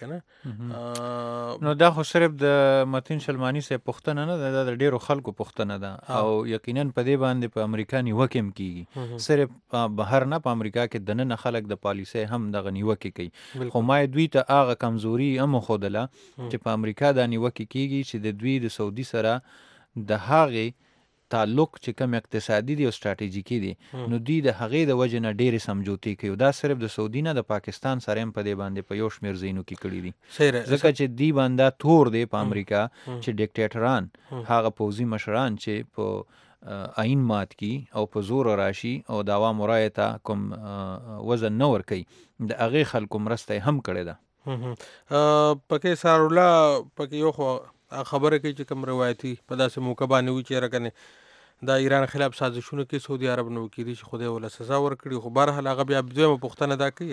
کنه نو دا خو صرف د متن شلمانی سے پښتنه نه د ډیرو خلکو پښتنه ده او یقینا په دې باندې په امریکا نیوکم کیږي صرف بهر نه په امریکا کې دنه خلک د پالیسي هم د نیوکې کوي خو ما دوی ته هغه کمزوري هم خودله چې په امریکا د نیوکې کیږي چې د دوی د سعودي سره د هغه تعلق چې کوم اقتصادي دی او استراتیژیکي دی نو دوی د هغې د وجې نه ډېرې سمجوتې کوي دا صرف د سعودي نه د پاکستان سره هم په دې باندې په یو شمېر ځایونو کې کړي دي ځکه چې دوی باندې تور دی په امریکا چې ډیکټیټران هغه پوځي مشران چې په آئین مات کی او په زور راشي او د عوامو رایې ته کوم وزن نه ورکوي د هغې خلکو مرسته هم کړې ده پکې سار الله پکې یو خو خبره کوي چې کوم روایتي په داسې موقع باندې وي چې راکنه د ایران خلاف سازشونه کې سعودي عرب نو کېدي چې خدای ولا سزا ورکړي خو بهر هغه بیا دویمه پوښتنه دا کوي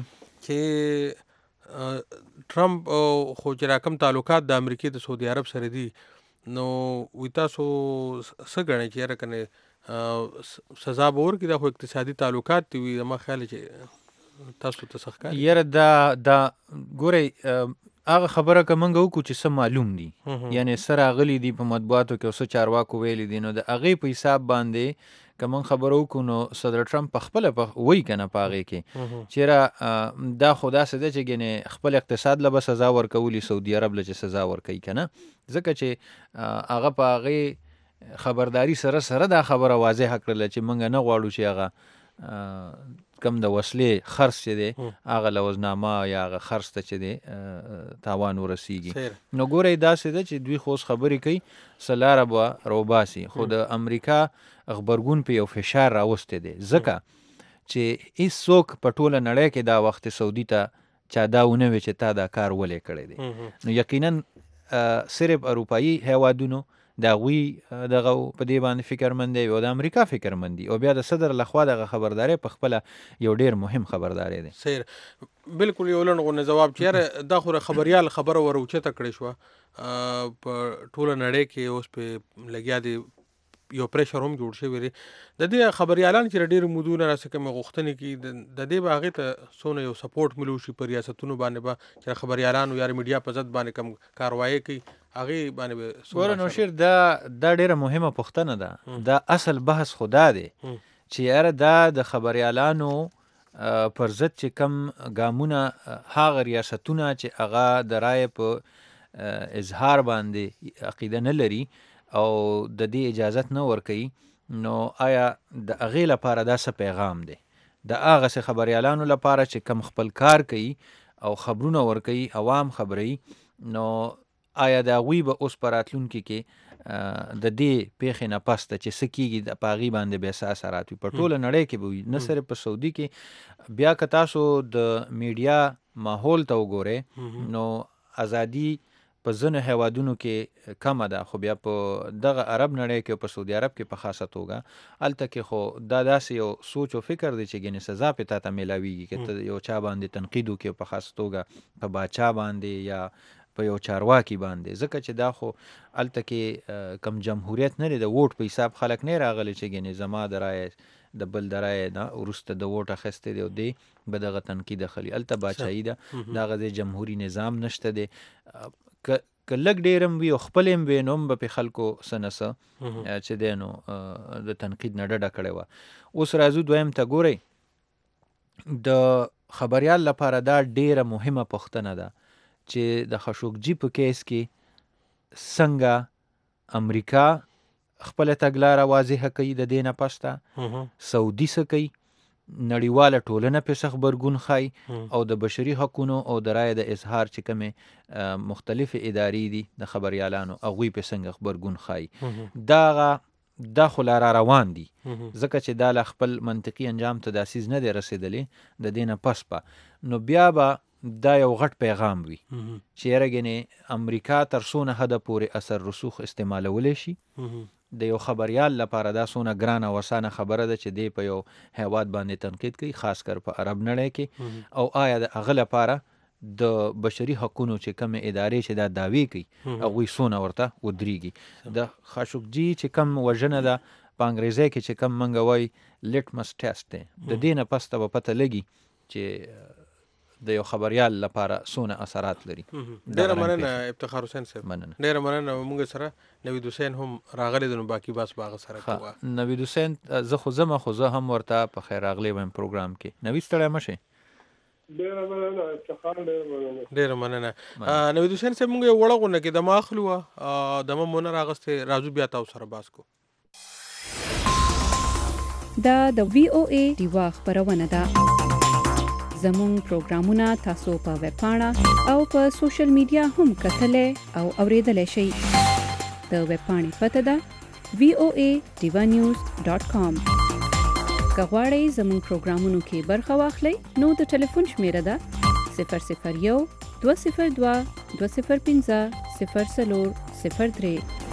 چې ټرمپ خو چې راکم تعلقات د امریکای د سعودي عرب سره دي نو وی تاسو څه غواړئ چې راکنه سزا به ورکړي د خو اقتصادي تعلقات دی ما خیال چې تاسو ته څه ښکاري یاره دا ګورئ هغه خبره که موږ وکړو چې څه معلوم دي یعنی سره غلي دي په مطبوعاتو کې او څه چارواکو ویلي دي نو د هغې په حساب باندې که موږ خبره وکړو نو صدر ټرمپ پخپله وایي که نه په هغې کې چېرې دا خو داسې ده چې ګنې خپل اقتصاد له به سزا ورکولي سعودي عرب له چې سزا ورکوي که نه ځکه چې هغه په هغې خبرداري سره دا خبره واضحه کړله چې موږ نه غواړو چې هغه کم د وسلې خرڅ چې دی هغه لوزنامه یا هغه خرڅ ته چې دی تاوان ورسیږي نو ګورئ داسې ده چې دوی خو اوس خبرې کوي څه لاره به روباسي خو د امریکا غبرګون په یو فشار راوستی دی ځکه چې هېڅوک په ټوله نړۍ کې دا وخت سعودي ته چا دا ونه وی چې تا دا کار ولې کړی دی نو یقینا صرف اروپایي هیوادونو د هغوی دغه په دې باندې فکرمند دی او د امریکا فکرمند دي او بیا د صدر لخوا دغه خبرداری په خپله یو ډېر مهم خبرداری دی صحیح بالکل یو لنډ غونې جواب چې یاره دا خو خبریال خبره ور اوچته کړې شوه په ټوله نړۍ کې اوس په لګیا دی یو پریشر هم جوړ شوی دی د دې خبریالان چې ډېر مودونه راسه کوم غوښتنې کې د دې به هغې ته څونه یو سپورټ ملو شي په ریاستونو باندې به چې خبریالانو یا میډیا په ضد باندې کوم کاروایی کوي هغې باندې ګوره نو شیر دا ډېره مهمه پوښتنه ده دا اصل بحث خو دا دی چې یاره دا د خبریالانو پر ضد چې کم ګامونه هغه ریاستونه چې هغه د رایې په اظهار باندې عقیده نه لري او د دې اجازت نه ورکوي نو آیا د هغې لپاره دا څه پیغام دی د هغسې خبریالانو لپاره چې کم خپل کار کوي او خبرونه ورکوي عوام خبروي نو آیا د هغوی به اوس په راتلونکي کې د دې پیښې نه پس ته چې څه کېږي په هغې باندې بیا څه اثرات وي په ټوله نړۍ کې به وي نه صرف په سعودي کې بیا که تاسو د میډیا ماحول ته وګورئ نو ازادي په ځینو هیوادونو کې کمه ده خو بیا په دغه عرب نړۍ کې او په سعودي عرب کې په خاصه توګه هلته کې خو دا داسې یو سوچ او فکر دی چې ګنې سزا پې تا ته میلاویږي که ته یو چا باندې تنقید وکړې په خاصه توګه په باچا باندې یا په یو چارواکي باندې ځکه چې دا خو هلته کې کم جمهوریت نه دی د ووټ په حساب خلک نه راغلی چې ګنې زما د رایې د بل د رایې نه وروسته د ووټ اخیستی دی او دی به دغه تنقید اخلي. هلته باچایي ده، دغه ځای جمهوري نظام نشته دی. که لږ ډېر هم وي او خپل هم وي نو هم به پې خلکو څه نه څه چې دی نو د تنقید نه ډډه کړې وه. اوس راځو دویم ته. ګورئ د خبریال لپاره دا ډیره مهمه پوښتنه ده چې د خاشقجي په کیس کې څنګه امریکا خپل تګلاره واضحه کوي د دې نه پسته، سعودي څه کوي، نړیواله ټولنه پې څه غبرګون ښایي، او د بشري حقونو او د رایې د اظهار چې کومې مختلفې ادارې دي د خبریالانو هغوی پې څنګه غبرګون ښایي. دا خو لا را روان دي، ځکه چې دا لا خپل منطقي انجام ته دا څیز نه دی رسېدلی د دې نه پس به نو بیا به دا یو غټ پیغام وي چې یاره ګنې امریکا تر څونه حده پورې اثر رسوخ استعمالولی شي. د یو خبریال لپاره دا څونه ګرانه او اسانه خبره ده چې دی په یو هیواد باندې تنقید کوي، خاص کر په عرب نړۍ کې، او آیا د هغه لپاره د بشري حقونو چې کومې ادارې چې دا دعوی کوي هغوی څونه ورته ودرېږي. د خاشقجي چې کوم وژنه ده په انګریزۍ کې چې کوم موږ وایي لیټمس ټیسټ دی، د دې نه پس ته به پته لګي چې د یو خبریال لپاره څونه اثرات لري. ډېره مننه افتخار حسین صاحب. مننه. ډېره مننه. موږ سره نوید حسین هم راغلی دی، نو باقي بس به هغه سره کوو. نوید حسین زه خو ځمه، خو زه هم ورته په خیر راغلی وایم پروګرام کې. نوید ستړی مه شئ. ډېره مننه افتخار، ډېره مننه. ډېره مننه. نوید حسین صاحب موږ یو وړه غونډه کې دمه اخلو، دمه مو نه راغستې، راځو بیا تاسو سره بحث کوو. دا د VOA ډیوا خپرونه ده. زموږ پروګرامونه تاسو په ویب پاڼه او په سوشل میډیا هم کتلی او اوریدلی شئ. د ویب پاڼې پته ده voadivanews.com. که غواړئ زموږ پروګرامونو کې برخه واخلئ نو د ټلیفون شمیره ده 001 202 205 0403.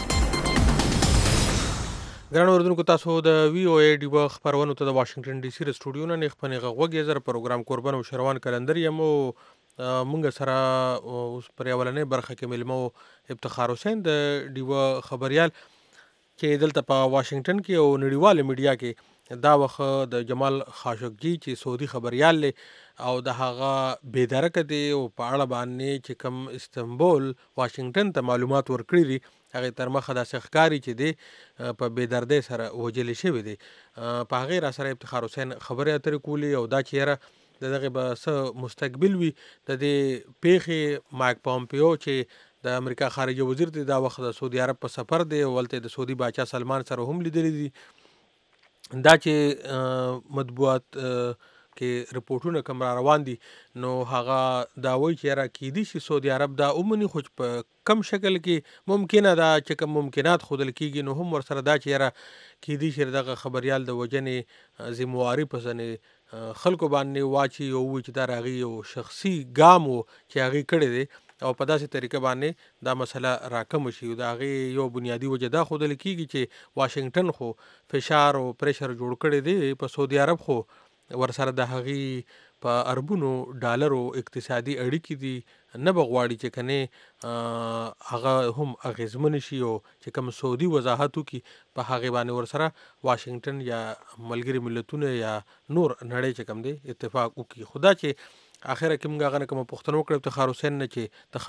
ګرانو اردوونکو، تاسو د VOA ډیوا خپرونو ته د واشنگټن ډي سي د سټوډیو نه نیغ په نیغه غوږ یې زر پروګرام قربان او شروان کلندر یم. مونږ سره اوس پر اولنۍ برخه کې ملمو افتخار حسین د ډیوا خبریال چې دلته په واشنگټن کې او نړیواله میډیا کې دا وخت د جمال خاشقجي چې سعودي خبریال دی او د هغه بېدرکه دی او په اړه باندې چې کوم استنبول واشنگټن ته معلومات ورکړي دي هغې تر مخه داسې ښکاري چې دی په بېدردۍ سره وژلی شوی دی. په هغې را سره افتخار حسین خبرې اترې کولې او دا چې یاره د دغې به څه مستقبل وي د دې پیښې. مایک پامپیو چې د امریکا خارجه وزیر دی دا وخت د سعودي عرب په سفر دی او هلته د سعودي باچا سلمان سره هم لیدلی دي. دا چې مطبوعات کې رپورټونه کوم را روان دي نو هغه دا وایي چې یاره کیدی شي سعودي عرب دا ومني، خو په کم شکل کې ممکنه ده چې کوم ممکنات ښودل کېږي نو هم ورسره دا چې یاره کیدی شي دغه خبریال د وژنې ذمواري په ځینې خلکو باندې واچي او ووایي چې دا د هغې یو شخصي ګام و چې هغې کړی دی او په داسې طریقه باندې دا مسله راکمه شي. د هغې یو بنیادي وجه دا ښودل کېږي چې واشنګټن خو فشار او پریشر جوړ کړی دی په سعودي عرب، خو ورسره د هغې په اربونو ډالرو اقتصادي اړیکې دي، نه به غواړي چې کنې هغه هم اغېزمن شي او چې کوم سعودي وضاحت وکړي په هغې باندې ورسره واشنګټن یا ملګري ملتونه یا نور نړۍ چې کوم دی اتفاق وکړي. خو دا چې اخره کې موږ هغه نه کومه پوښتنه وکړه افتخار حسین نه چې د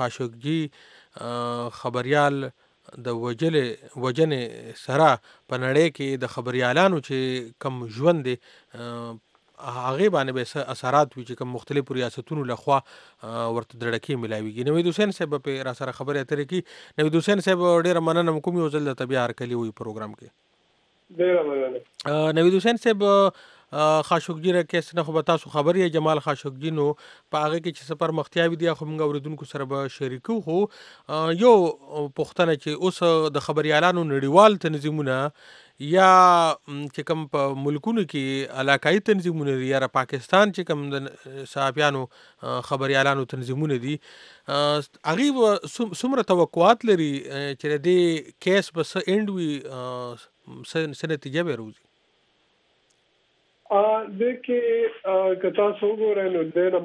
خاشقجي خبریال د وژنې سره په نړۍ کې د خبریالانو چې کم ژوند دی هغې باندې به څه اثرات وي چې کوم مختلفو ریاستونو لخوا ورته دړکې میلاویږي. نوید حسین صاحب به را سره خبرې اترې کړي. نوید حسین صاحب ډېره مننه، کوم یو ځل درته بیا هرکلي وي پروګرام کې. ډېره مننه. نوید حسین صاحب خاشقجي را کیس نه خو به تاسو خبر یې جمال خاشقجي نو په هغه کې چې څه پرمختیاوې دي خو موږ اورېدونکو سره به شریکو. خو یو پوښتنه چې اوس د خبریالانو نړیوال تنظیمونه یا چې کوم په ملکونو کې علاقایي تنظیمونه دي یا پاکستان چې کوم د صحافیانو خبریالانو تنظیمونه دي هغې به څومره توقعات لري چې د دې کیس به څه اینډ وي، څه نتیجه به روزي؟ د کې که تاسو وګورئ نو ډېره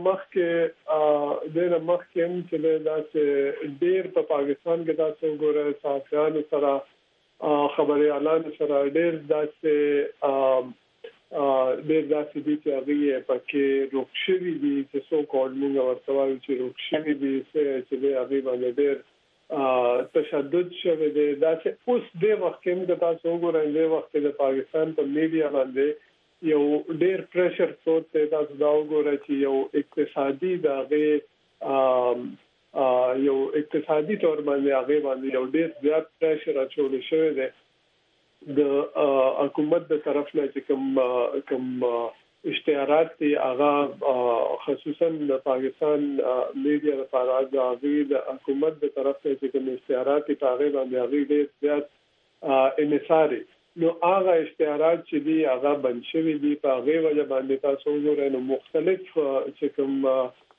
مخکې هم چې داسې ډېر په پاکستان کې تاسو وګورئ صحافیانو سره خبریالانو سره ډېر داسې ډېر داسې دي چې هغه پکې روکشوي دي چې څو کوډمنګ ورته وایي چې روکشوي دي چې هغه باندې ډېر تشدد شوی دی. دا چې اوس د وخت کې د تاسو وګورئ د وخت د پاکستان په میډیا باندې یو ډېر پریشر پروت دی. تاسو دا وګورئ چې یو اقتصادي یو اقتصادي تور باندې یو ډېر زیات پریشر اچول شوی دی د حکومت د طرف نه چې کوم اشتهارات دي هغه خصوصا د پاکستان میډیا لپاره د حکومت د طرف نه چې کوم اشتهارات دي هغه باندې ډېر زیات انحصاري. نو هغه اشتهارات چې دي هغه بند شوي دي په هغه وجه باندې تاسو وګورئ نو مختلف چې کوم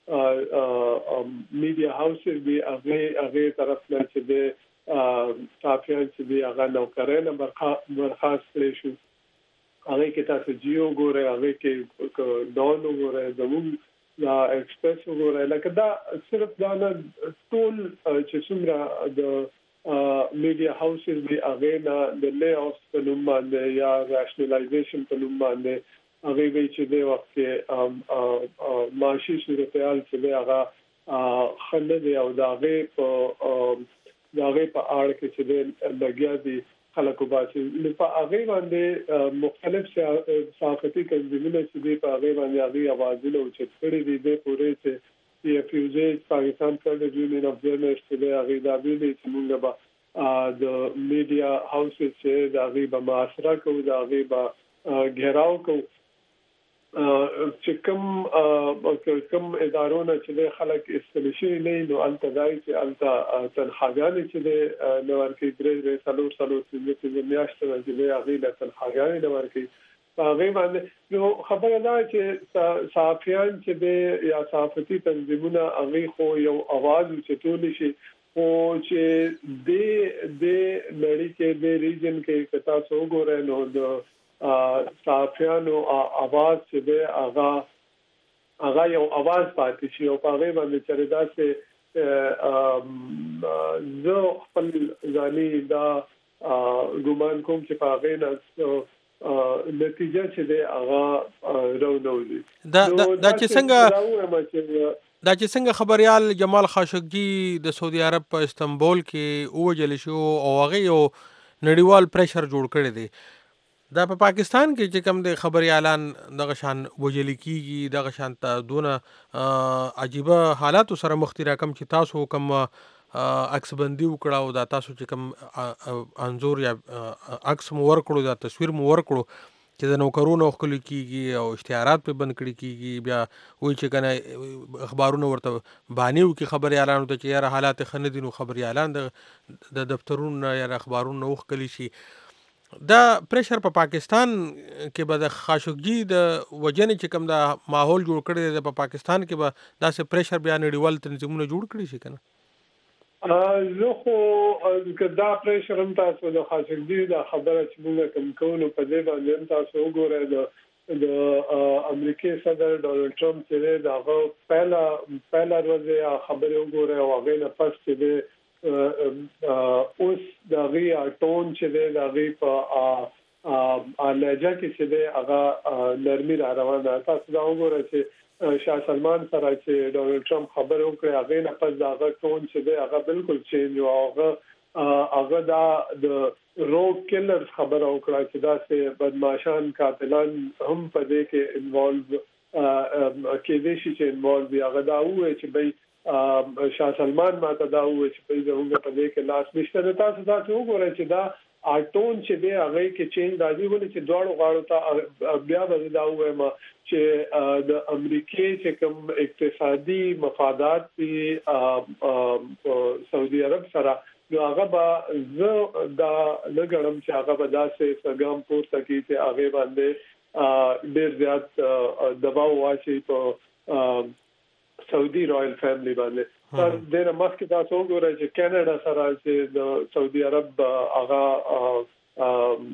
میډیا هاوسز دي هغه طرف نه چې دي صحافیان چې دی هغه نوکرانه برخاست کړي شو. هغه کې تاسو جیو ګورئ هغه کې ډون ګورئ زموږ دا ایکسپریس ګورئ لکه دا صرف دا نه ټول چې څومره د میډیا هاوسز دی هغه نه د لې اوف په نوم باندې یا راشنلایزیشن په نوم باندې هغه وی چې د وخت کې معاشي صورتحال چې دی هغه خنده دی او دا هغه په اړه کې چې د لګیا دي خلکو باسي نو په هغه باندې مختلف صحافتي تنظیمونه چې دي په هغه باندې هغه اوازونه او چې کړي دي د پوره چې یفیوزي پاکستان کډ یونین اف جرنالست چې هغه د ویلي چې موږ به د میډیا هاوسز چې د هغه به معاشره کوو د هغه به غیراو کوو چې کوم ادارونه چې خلک استلشي نه نو التدای چې الته تنخواګانې چې د نورکي درې سلور چې میاشتې چې هغه د تنخواګانې نورکي هغه باندې نو خبره ده چې صحافیان چې د یا صحافتي تنظیمونه هغه خو یو आवाज چې ټول شي او چې د نړۍ کې د ریجن کې تاسو وګورئ نو د صحافیانو आवाज چې دی هغه یو आवाज پاتې شي او په هغه باندې چې دا چې زه خپل ځاني دا ګومان کوم چې په هغه نه نتیجه چې دی هغه راوړي. دا چې څنګه خبريال جمال خاشقجي د سعودي عرب په استنبول کې ووجل شو او هغه یو نړیوال پریشر جوړ کړی دی. دا په پاکستان کې چې کوم د خبريالان دغه شان وجل کیږي دغه شان ته دونه عجيبه حالات سره مخ دي راکم چې تاسو کوم عکس بندي وکړه او دا تاسو چې کوم انزور یا عکس مو ورکړو دا تصویر مو ورکړو چې د نوکرونو خپل کیږي او اشتهارات په بند کړي کیږي بیا وایي چې کنه اخبارونه ورته بانیو کې خبريالانو ته چې یاره حالات خندینو خبريالان د دفترونو یا اخبارونو وخکلی شي. دا پریشر په پاکستان کې به د خاشقجي د وجنې چې کوم دا ماحول جوړ کړی دی په پاکستان کې به داسې پریشر بیا نړیوال تنظیمونه جوړ کړي شي کنه زه خو دا پریشر هم تاسو د خاشقجي د خبره چې موږ کوم کوو په دې باندې تاسو وګورئ د امریکای صدر ډونالد ټرمپ چې دا پهلا ورځ خبره وګورئ او هغه نه پس چې اوس د غي ټون چې د غي په لهجه کې چې د هغه نرمي را روانه تاسو دا وګورئ چې شاه سلمان سره چې ډونالد ټرمپ خبرې وکړي هغه نه پس دا ټون چې د هغه بالکل چینج او هغه دا د روک کلرز خبره وکړه چې دا سه بدمعشان قاتلان هم په دې کې انوالو کې دي چې انوالو هغه دا وایي چې به شاه سلمان ماته دا وایي چې په دې په دې کې لاس نشته. تاسو وګورئ چې دا اټون چې دی هغه کې چینج راځي ولې چې دواړو غاړو ته بیا به دا وایم چې د امریکای چې کوم اقتصادي مفادات دي سعودي عرب سره نو هغه به زه دا لګړم چې هغه به داسې څنګه پورته کی چې هغه باندې ډېر زیات دباو واچي په سعودي روyal فیملی باندې. تر دې مخکې تاسو وګورئ چې کینیډا سره چې د سعودي عرب هغه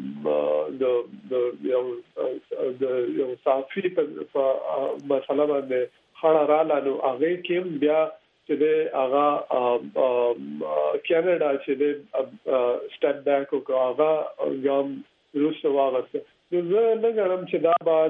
د یو صافي په مسله باندې خړه رااله هغه کې بیا چې د هغه کینیډا چې د سټپ بیک او هغه ګام روسو واغسته زه نه غواړم چې دا بعد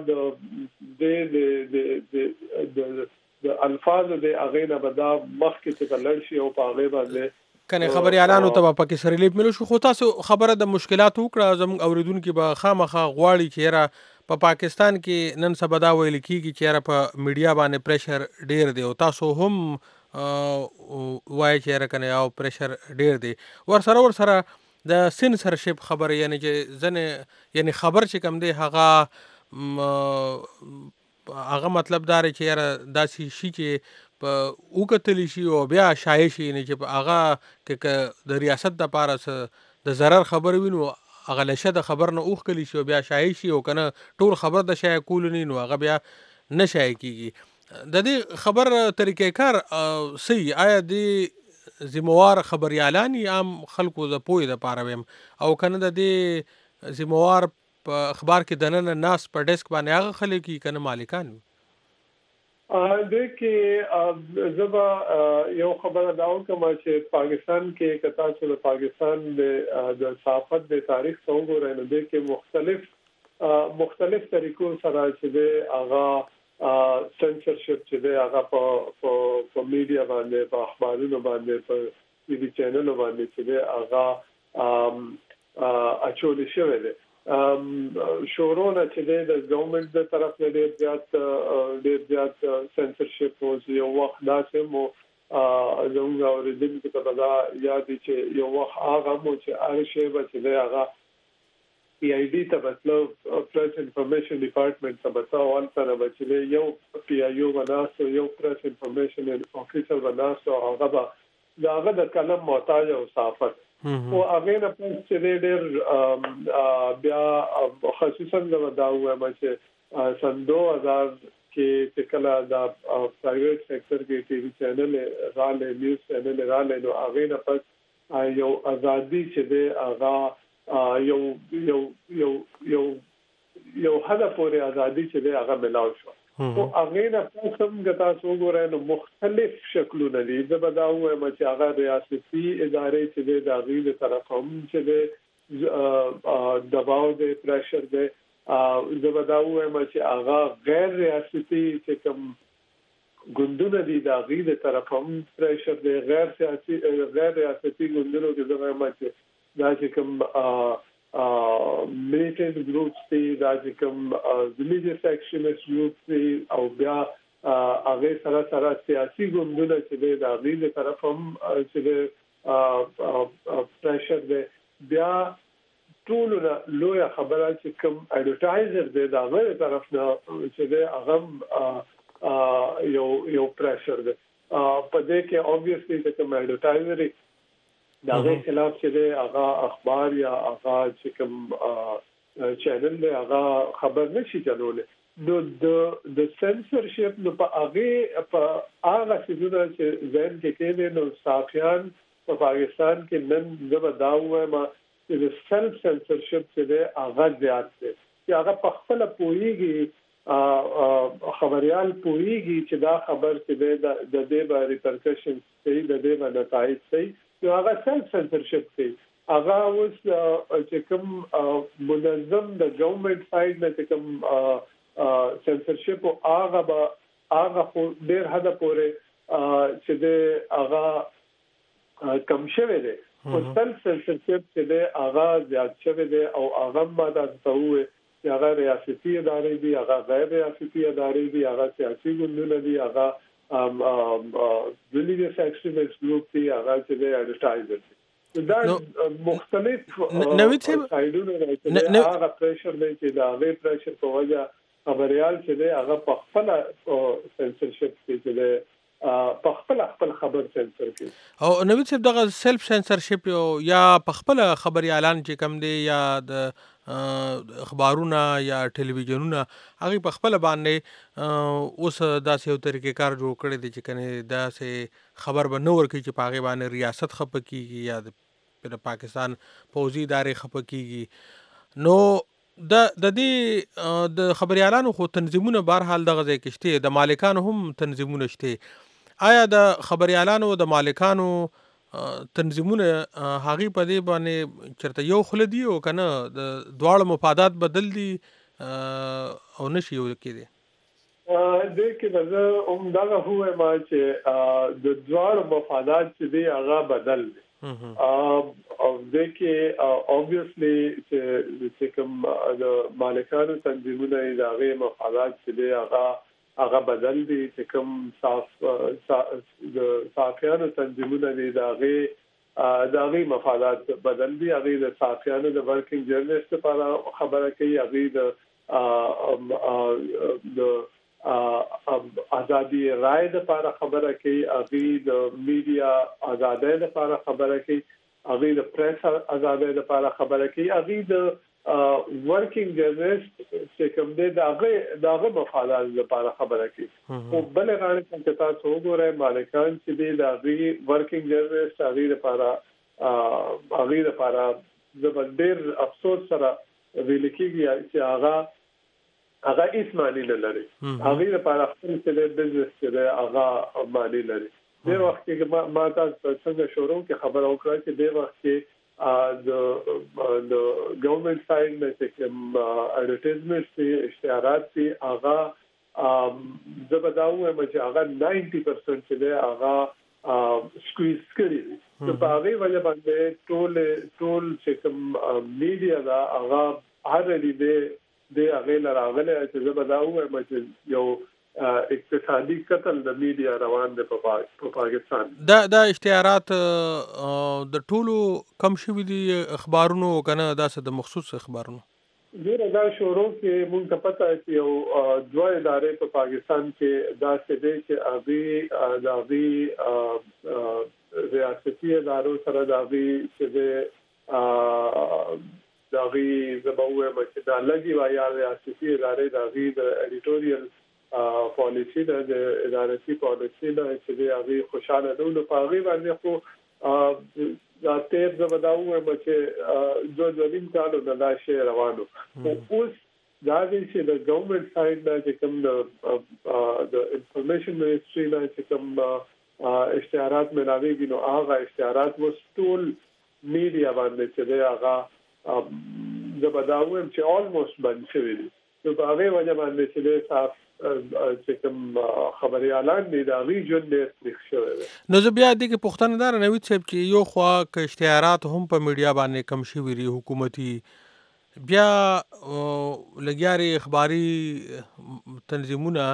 د الفاظ د اغه نه بدا مخ کې څه لړشي او په هغه باندې کنه خبري اعلان ته په کې سره لیپ ملو شو خو تاسو خبره د مشکلات وکړه زموږ اوریدونکو به خامخا غواړي چې را په پاکستان کې نن سبا دا ویل کیږي چې را په میډیا باندې پریشر ډیر دی او تاسو هم وای چې را کنه او پریشر ډیر دی ور سره د سنسرشپ خبره یعنی چې ځنه یعنی خبر چې کم دی هغه مطلب دار چې را داسي شي چې په وکتلی شي او بیا شایع شي نه چې هغه کې د ریاست د پاره د ضرر خبر وینو هغه لشه د خبر نه اوخ کلی شي او بیا شایع شي او کنه ټول خبر د شایع کول نه نو هغه بیا نه شایع کیږي د دې خبر طریقې کار صحیح آیا دی زموار خبريالانی عام خلکو د پوی د پاره ويم او کنه د دې زموار په اخبار کې دنه ناس په ډیسک باندې هغه خلک کی کنه مالکان د کې زبا یو خبره داو کوم چې پاکستان کې کتا چې پاکستان د صحافت د تاریخ څنګه رانه د کې مختلف طریقو سره چې د اغا سنسرشپ چې د هغه په میډیا باندې په اخبارونو باندې په ټي وي چینل باندې چې د هغه اچول شوی دی شورونه چې د ګورنمنت د طرف نه ډیر زیات سنسرشپ او یو وخت داسې مو زموږ اوریدونکو ته دا یاد چې یو وخت هغه مو چې هغه شی به چې هغه پی آی ډی ته مطلب پریس انفارمیشن ډپارټمنټ ته مطلب سره چې یو پی آی یو وناسو یو پریس انفارمیشن افیسر وناسو هغه د کلم محتاج او صحافت او هغه نه پوه چې ډېر بیا خصوصا دا وایم چې سن 2000 کې کله دا پرایویټ سېکټر کې ټي وي چینل رااله نیوز چینل رااله نو هغه نه پس یو ازادي چې د هغه یو هدف پورې ازادي چې د هغه ملاو شو او هغه نه پسم غتا وګورئ نو مختلف شکلونه دي د بداو چې هغه ریاستي ادارې چې د داغي طرف هم چې د دباو د پریشر د زبداو چې هغه غیر ریاستي چې کوم ګوندونه دي داغي د طرف هم پریشر د غیر ریاستي ګوندونو کې زما چې دا چې کوم militant groups دي دا چې کوم religious extremist groups دي او بیا هغه سره سیاسي ګوندونه چې د داغي د طرف هم چې د پریشر دی بیا ټول لوی خبره چې کوم اډورټایزر دی دا غوړي طرف نه چې د هغه یو پریشر دی په دې کې obviously چې کوم اډورټایزر دا غي خلاف چې هغه اخبار یا هغه چې کوم چینل دی هغه خبر نشي چلولې نو د سنسرشپ نو په هغه څه چې ځین کې نو صحافیان په پاکستان کې نن زبر داوه ما چې سلف سنسرشپ چې هغه زیات دی چې هغه په خپل پوریږي خبريال پوریږي چې دا خبر چې د دې به ریپرکشن صحیح د دې به نتایج صحیح نو هغه سلف سنسرشپ دی هغه اوس چې کوم منظم د ګورنمنت سایډ نه کوم سنسرشپ او هغه ډېر حد پورې چې د هغه کم شوی دی او سلف سنسرشپ چې د هغه زیات شوی دی او هغه ماده ته وي چې هغه ریاستي ادارې دي هغه غیر ریاستي ادارې دي هغه سیاسي ګوندونه دي هغه religious extremist group دي هغه چې د اډورټایزر دا مختلف سایډونه هغه پریشر دی چې دا غي پریشر په وجه خبريال چې هغه په خپل سنسرشپ کې چې په خپل خبر سنسر کې او نو چې دغه سلف سنسرشپ یا په خپل خبري اعلان چې کم دی یا د اخبارونه یا ټلویزیونونه هغه په خپل باندې اوس داسې یو طریقې کار جوړ کړی دی چې کنه داسې خبر به نور کې چې پاغه باندې ریاست خپکیږي یا د پاکستان فوجي ادارې خپکیږي نو د دې د خبري اعلان خو تنظیمونه بهر حال دغه ځای کې شته د مالکانو هم تنظیمونه شته آیا د خبري اعلانو د مالکانو تنظیمونه هغې په دې باندې چېرته یو خوله دي او که نه د دواړو مفادات بدل دي او نشي یو کېدی؟ دې کې به زه همدغه ووایم چې د دواړو مفادات چې دي هغه بدل دي او دې کې obviously چې کوم د مالکانو تنظیمونه د هغې مفادات چې دي هغه بدل دي، چې کوم د صحافیانو تنظیمونه دي د هغې مفادات بدل دي. هغې د صحافیانو د ورکینګ جرنالست لپاره خبره کوي، هغې د ازادي رائے لپاره خبره کوي، هغې د میډیا ازادۍ لپاره خبره کوي، هغې د پریس ازادۍ لپاره خبره کوي، هغې د ورکینګ جرنالست چې کوم دی د هغه مفادات لپاره خبره کوي. خو بلې غاړې ته چې تاسو وګورئ مالکان چې دی د هغې ورکینګ جرنالست هغې لپاره زه ډېر افسوس سره ویل کېږي چې هغه هیڅ معنی نه لري. هغې لپاره خپل چې دی بزنس چې دی هغه معنی لري. دې وخت کې ما تاسو څنګه شروع کې خبره وکړه چې دې وخت کې د ګورنمنت سایډ نه چې کوم اډورټایزمنټ دي، اشتهارات دي، هغه زه به دا ووایم چې هغه 90% چې دی هغه سکویز کړي دي. نو په هغې وجه باندې ټول چې کوم میډیا ده هغه هر دی هغې نه راغلی چې زه به دا ووایم چې یو اقتصادي قتل د میډیا روان دی په پاکستان. دا اشتهارات د ټولو کم شوي دي اخبارونو که نه داسې د مخصوص اخبارونو؟ ډېره دا شروع کې مونږ ته پته چې یو دوه ادارې په پاکستان کې داسې دی چې د هغې ریاستي ادارو سره د هغې چې دی د هغې زه به ووایم چې دا لږې وایي یا ریاستي ادارې د هغې د ایډیټوریل پالیسي ده، د ادارتي پالیسي ده چې دی هغې خوشحاله نه وو. نو په هغې باندې خو دا تیر زه به دا ووایم چې 2.5 کالو نه دا شی روان و. اوس دا دی چې د ګورنمنټ سایډ نه چې کوم د انفارمیشن منسټري نه چې کوم اشتهارات ملاویږي نو هغه اشتهارات اوس ټول میډیا باندې چې دی هغه زه به دا ووایم چې آلموسټ بند شوي دي. نو په هغې وجه باندې چې دی صاف چې کوم خبریالان دي د هغې ژوند ډېر تریخ شوی دی. نو زه بیا دې کې پوښتنه دا رانوید صاحب چې یو خوا که اشتهارات هم په میډیا باندې کم شوي دي حکومتي، بیا لګیارې اخباري تنظیمونه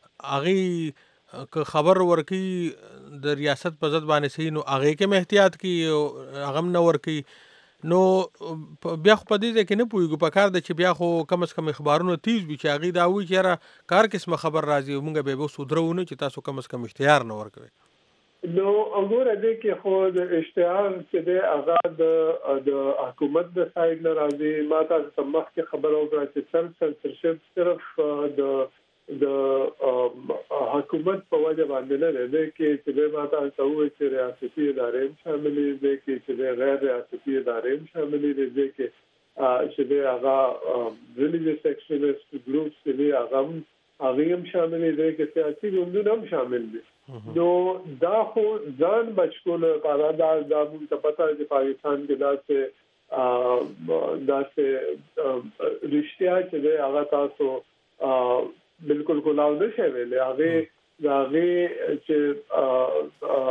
هغې که خبر ورکوي د ریاست په ضد باندې صحیح نو هغې کې هم احتیاط کوي هغه هم نه ورکوي. نو بیا خو په دې ځای کې نه پوهېږو، په کار ده چې بیا خو کم از کم اخبارونه تیز وي چې هغې دا وایي چې یاره کار قسمه خبر راځي او موږ بیا اوس ودرو نه چې تاسو کم از کم اشتهار نه ورکوئ. نو وګوره دې کې خو د اشتهار چې دی هغه د حکومت د سایډ نه راځي. ما تاسو ته مخکې خبره وکړه چې سنسرشپ صرف د حکومت په وجه باندې نه دی کې چې به ما تاسو ته وایي چې ریاستي ادارې هم شاملې دي کې چې غیر ریاستي ادارې هم شاملې دي کې چې هغه ریلیجیس ایکستریمیست ګروپس دي هغه هم شاملې دي کې سیاسي ګوندونه هم شامل دي. نو دا خو ځان بچ کول لپاره دا موږ ته پته چې پاکستان کې داسې رښتیا چې دی هغه تاسو بالکل کولاو نشي ویلې. هغې چې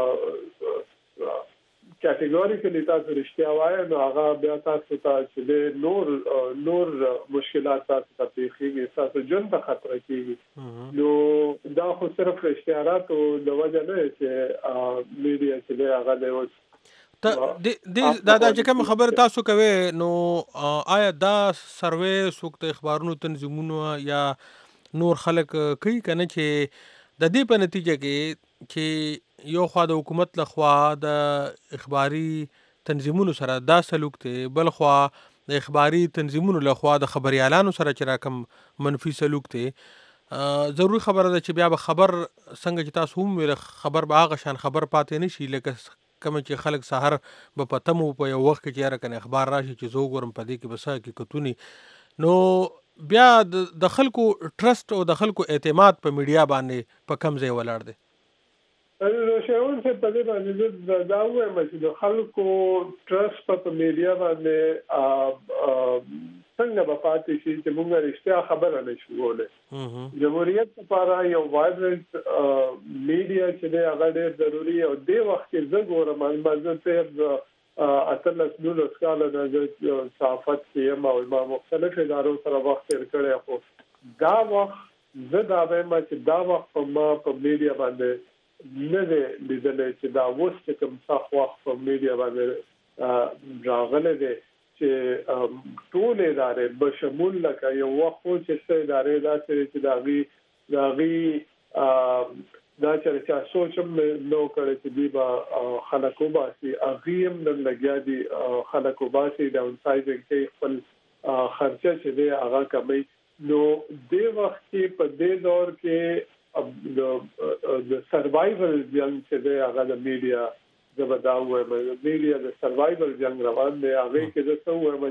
کټګوریکلی تاسو رښتیا وایي نو هغه بیا تاسو ته چې دی نور مشکلات تاسو ته پیښیږي، تاسو ژوند ته خطره کېږي. نو دا خو صرف اشتهاراتو د وجه نه چې میډیا چې دی هغه دی اوس دا چې کوم خبره تاسو کوئ نو آیا دا سروې څوک د اخبارونو تنظیمونو یا نور خلک کوي که نه چې د دې په نتیجه کې چې یو خوا د حکومت لخوا د اخباري تنظیمونو سره دا سلوک دی، بل خوا د اخباري تنظیمونو لخوا د خبریالانو سره چې راکم منفي سلوک دی؟ ضروري خبره ده چې بیا به خبر څنګه چې تاسو هم ویل خبر به هغه شان خبر پاتې نه شي لکه کوم چې خلک سهار به په تمو په یو وخت کې چې یاره کنه اخبار راشي چې زه وګورم په دې کې به څه حقیقتونی. نو بیا د خلکو ټرست او د خلکو اعتماد په میډیا باندې په کم ځای ولاړ دی. نو شاون څه په دې باندې دا وایم چې د خلکو ټرست په میډیا باندې څنګه به پاتې شي چې موږ رښتیا خبره نشو کولای. جمهوریت لپاره یو وایبرنت میډیا چې دی هغه ډېر ضروری او د وخت کې زه ګورم مازه ته اتلس نولس کاله د صحافت کې ما او مختلف ادارو سره وخت تیر کړی خو دا وخت زه دا وایم چې دا وخت په میډیا باندې نه دی لیدلی چې دا اوس چې کوم څه وخت په میډیا باندې راغلی دی چې ټول ادارې بشمول لکه یو وخت چې څه ادارې داسې چې دا چې سوچم نو کړی چې دی با خلکو باسي اغیم نن لګیا دي خلکو باسي ډاون سایزینګ کې خپل خرچه چې دی هغه کمي. نو د وخت کې په دې دور کې د سروایول جنگ چې دی هغه د میډیا زبدا وای میډیا د سروایول جنگ روان دی. هغه کې د څو وای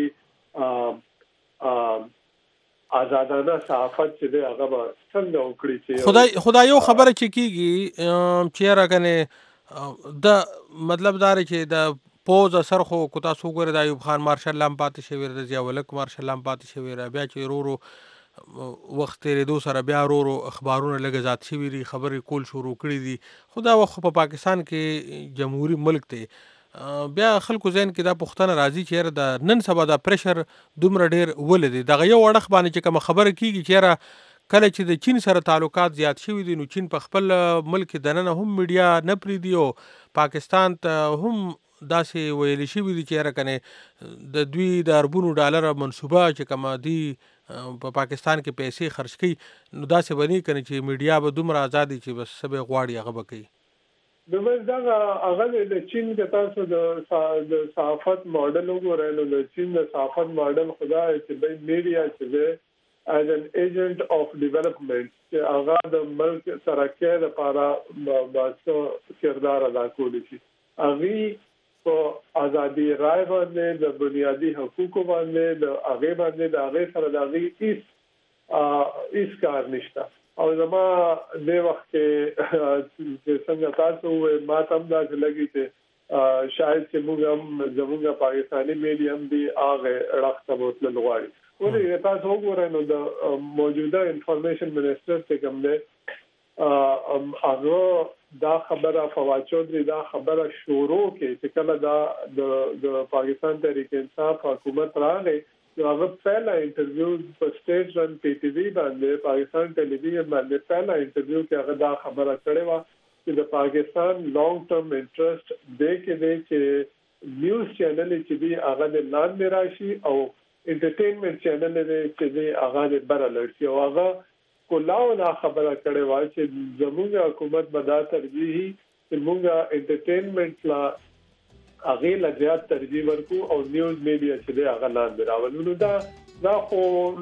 چې آزادانه صحافت چې دی هغه څنګه وکړي چې خدای یو خبره چې کیږي چې راکنه د مطلب دار چې د پوز اثر خو کو تاسو ګورئ د ایوب خان مارشل لام پاتې شوی د ضیاء الحق مارشل لام پاتې شوی بیا چې رورو وخت تیرېدو سره بیا رورو اخبارونه لږ ذات شوي دي خبرې کول شروع کړي دي. خو دا وخت په پاکستان کې جمهوریت ملک دی بیا خلکو ذهن کې دا پوښتنه راځي چې د نن سبا د پریشر دومره ډېر ولې دی دغه یو اړخ باندې چې کوم خبره کیږي چې کله چې د چین سره تعلقات زیات شوي دي نو چین په خپل ملک دننه هم میډیا نه پریږدي او پاکستان ته هم داسې ویل شوي دي چې راکنه د دوی د اربونو ډالر منصوبه چې کوم دی په پاکستان کې پیسې خرج کړي نو داسې بنی کنه چې میډیا به دومره آزادي چې بس سبه غواړي هغه به کوي. نو بس دا هغه د چین د تاسو د صحافت ماډل وګورئ نو د چین د صحافت ماډل خدای چې د میډیا چې ده as an agent of development چې هغه د ملک ترقی لپاره باسو کردار ادا کولی شي. هغه په ازادي رائے باندې د بنیادی حقوقو باندې د هغه باندې د هغه سره د هغه هیڅ کار نشته. او زما د وخت کې څنګه تاسو ما تم دا لګی چې شاید چې موږ زموږ پاکستانی میډیم دی هغه راخته بوتل لغواړي. ولې تاسو وګورئ نو د موجوده انفارمیشن منسٹر څخه کوم دی هغه دا خبره فواد چودھری دا خبره شروع کې چې کله دا د پاکستان تحریک انصاف حکومت راغی نو هغه پہلا انټرویو په سټیج رن پی ټی وی باندې پاکستان ټلویزیون باندې پہلا انټرویو کې هغه دا خبره کړې و چې د پاکستان لانګ ټرم انټرست دې کې دې چې نیوز چینل چې دی هغه د لاندې راشي او انټرټینمنت چینل دې چې دی هغه د بر لړسي او هغه کولاو دا خبره کړې و چې زموږ حکومت به ترجیح چې موږ انټرټینمنٹ لا هغه لږه ترجیح ورکو او نیوز میډیا چې دی هغه لاندې راولو. نو دا خو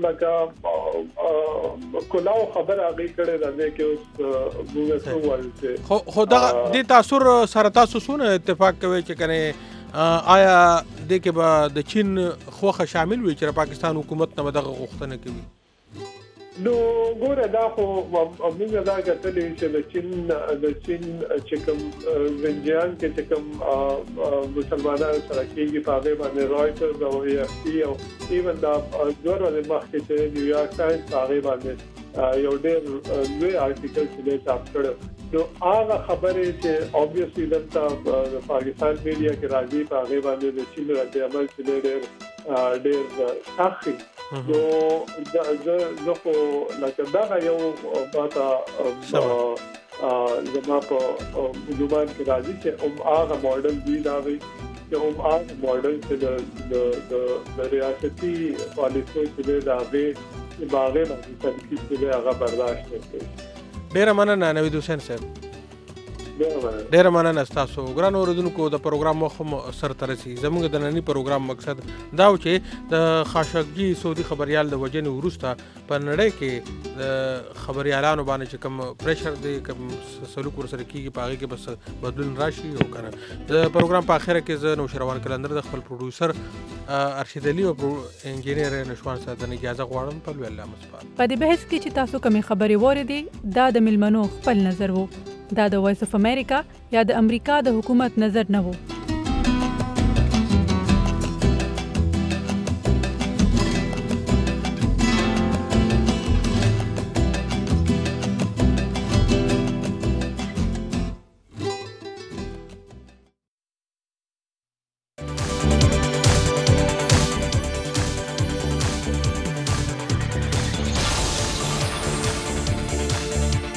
لکه کولاو خبره هغه کړې ده چې اوس موږ څه وایو خو دا د تاثیر سره تاسو سونه اتفاق کوي چې کنه آیا د کې به د چین خوخه شامل وي چې پاکستان حکومت نه دغه غوښتنه کوي؟ نو ګوره دا خو موږ دا کتلې چې د چین چې کوم زنجان کې چې کوم مسلمانانو سره کېږي په هغه باندې رایټرز او اف پی او ایون دا ډور د مخکې چې نیویارک ټایمز هغه باندې یو ډېر لوی آرټیکل چې چاپ کړو نو هغه خبره چې obviously د پاکستان میډیا کې راځي په هغه باندې د چین رد عمل چې ډېر سخت نو زه خو لکه دا یو پاتا زما په ګومان کې راځي چې هغه ماډل دی دا وي چې هغه ماډل چې د ریاستي پالیسي چې دا وي باغې باندې تنقید چې هغه برداشت کړي. ډېر مننه نوید حسین صاحب. ډېر مننه تاسو ګران اوریدونکو د پروګرام مخ سر ترسي زموږ د نننی پروګرام مقصد دا و چې د خاشقجي سعودي خبريال د وجنې ورسته په نړۍ کې د خبريالانو باندې چې کوم پریشر دی کوم سلوک ورسره کیږي په هغه کې بس بدلون راشي او کنه. د پروګرام په اخره کې زه نوشروان کلندر د خپل پروډوسر ارشد علي او انجینیر نشوان سره د اجازه غواړم په الله مسپار. په دې بحث کې چې تاسو کومې خبرې وریدي دا د ملمنو خپل نظر وو دا د وایس اف امریکا یا د امریکا د حکومت نظر نه وو.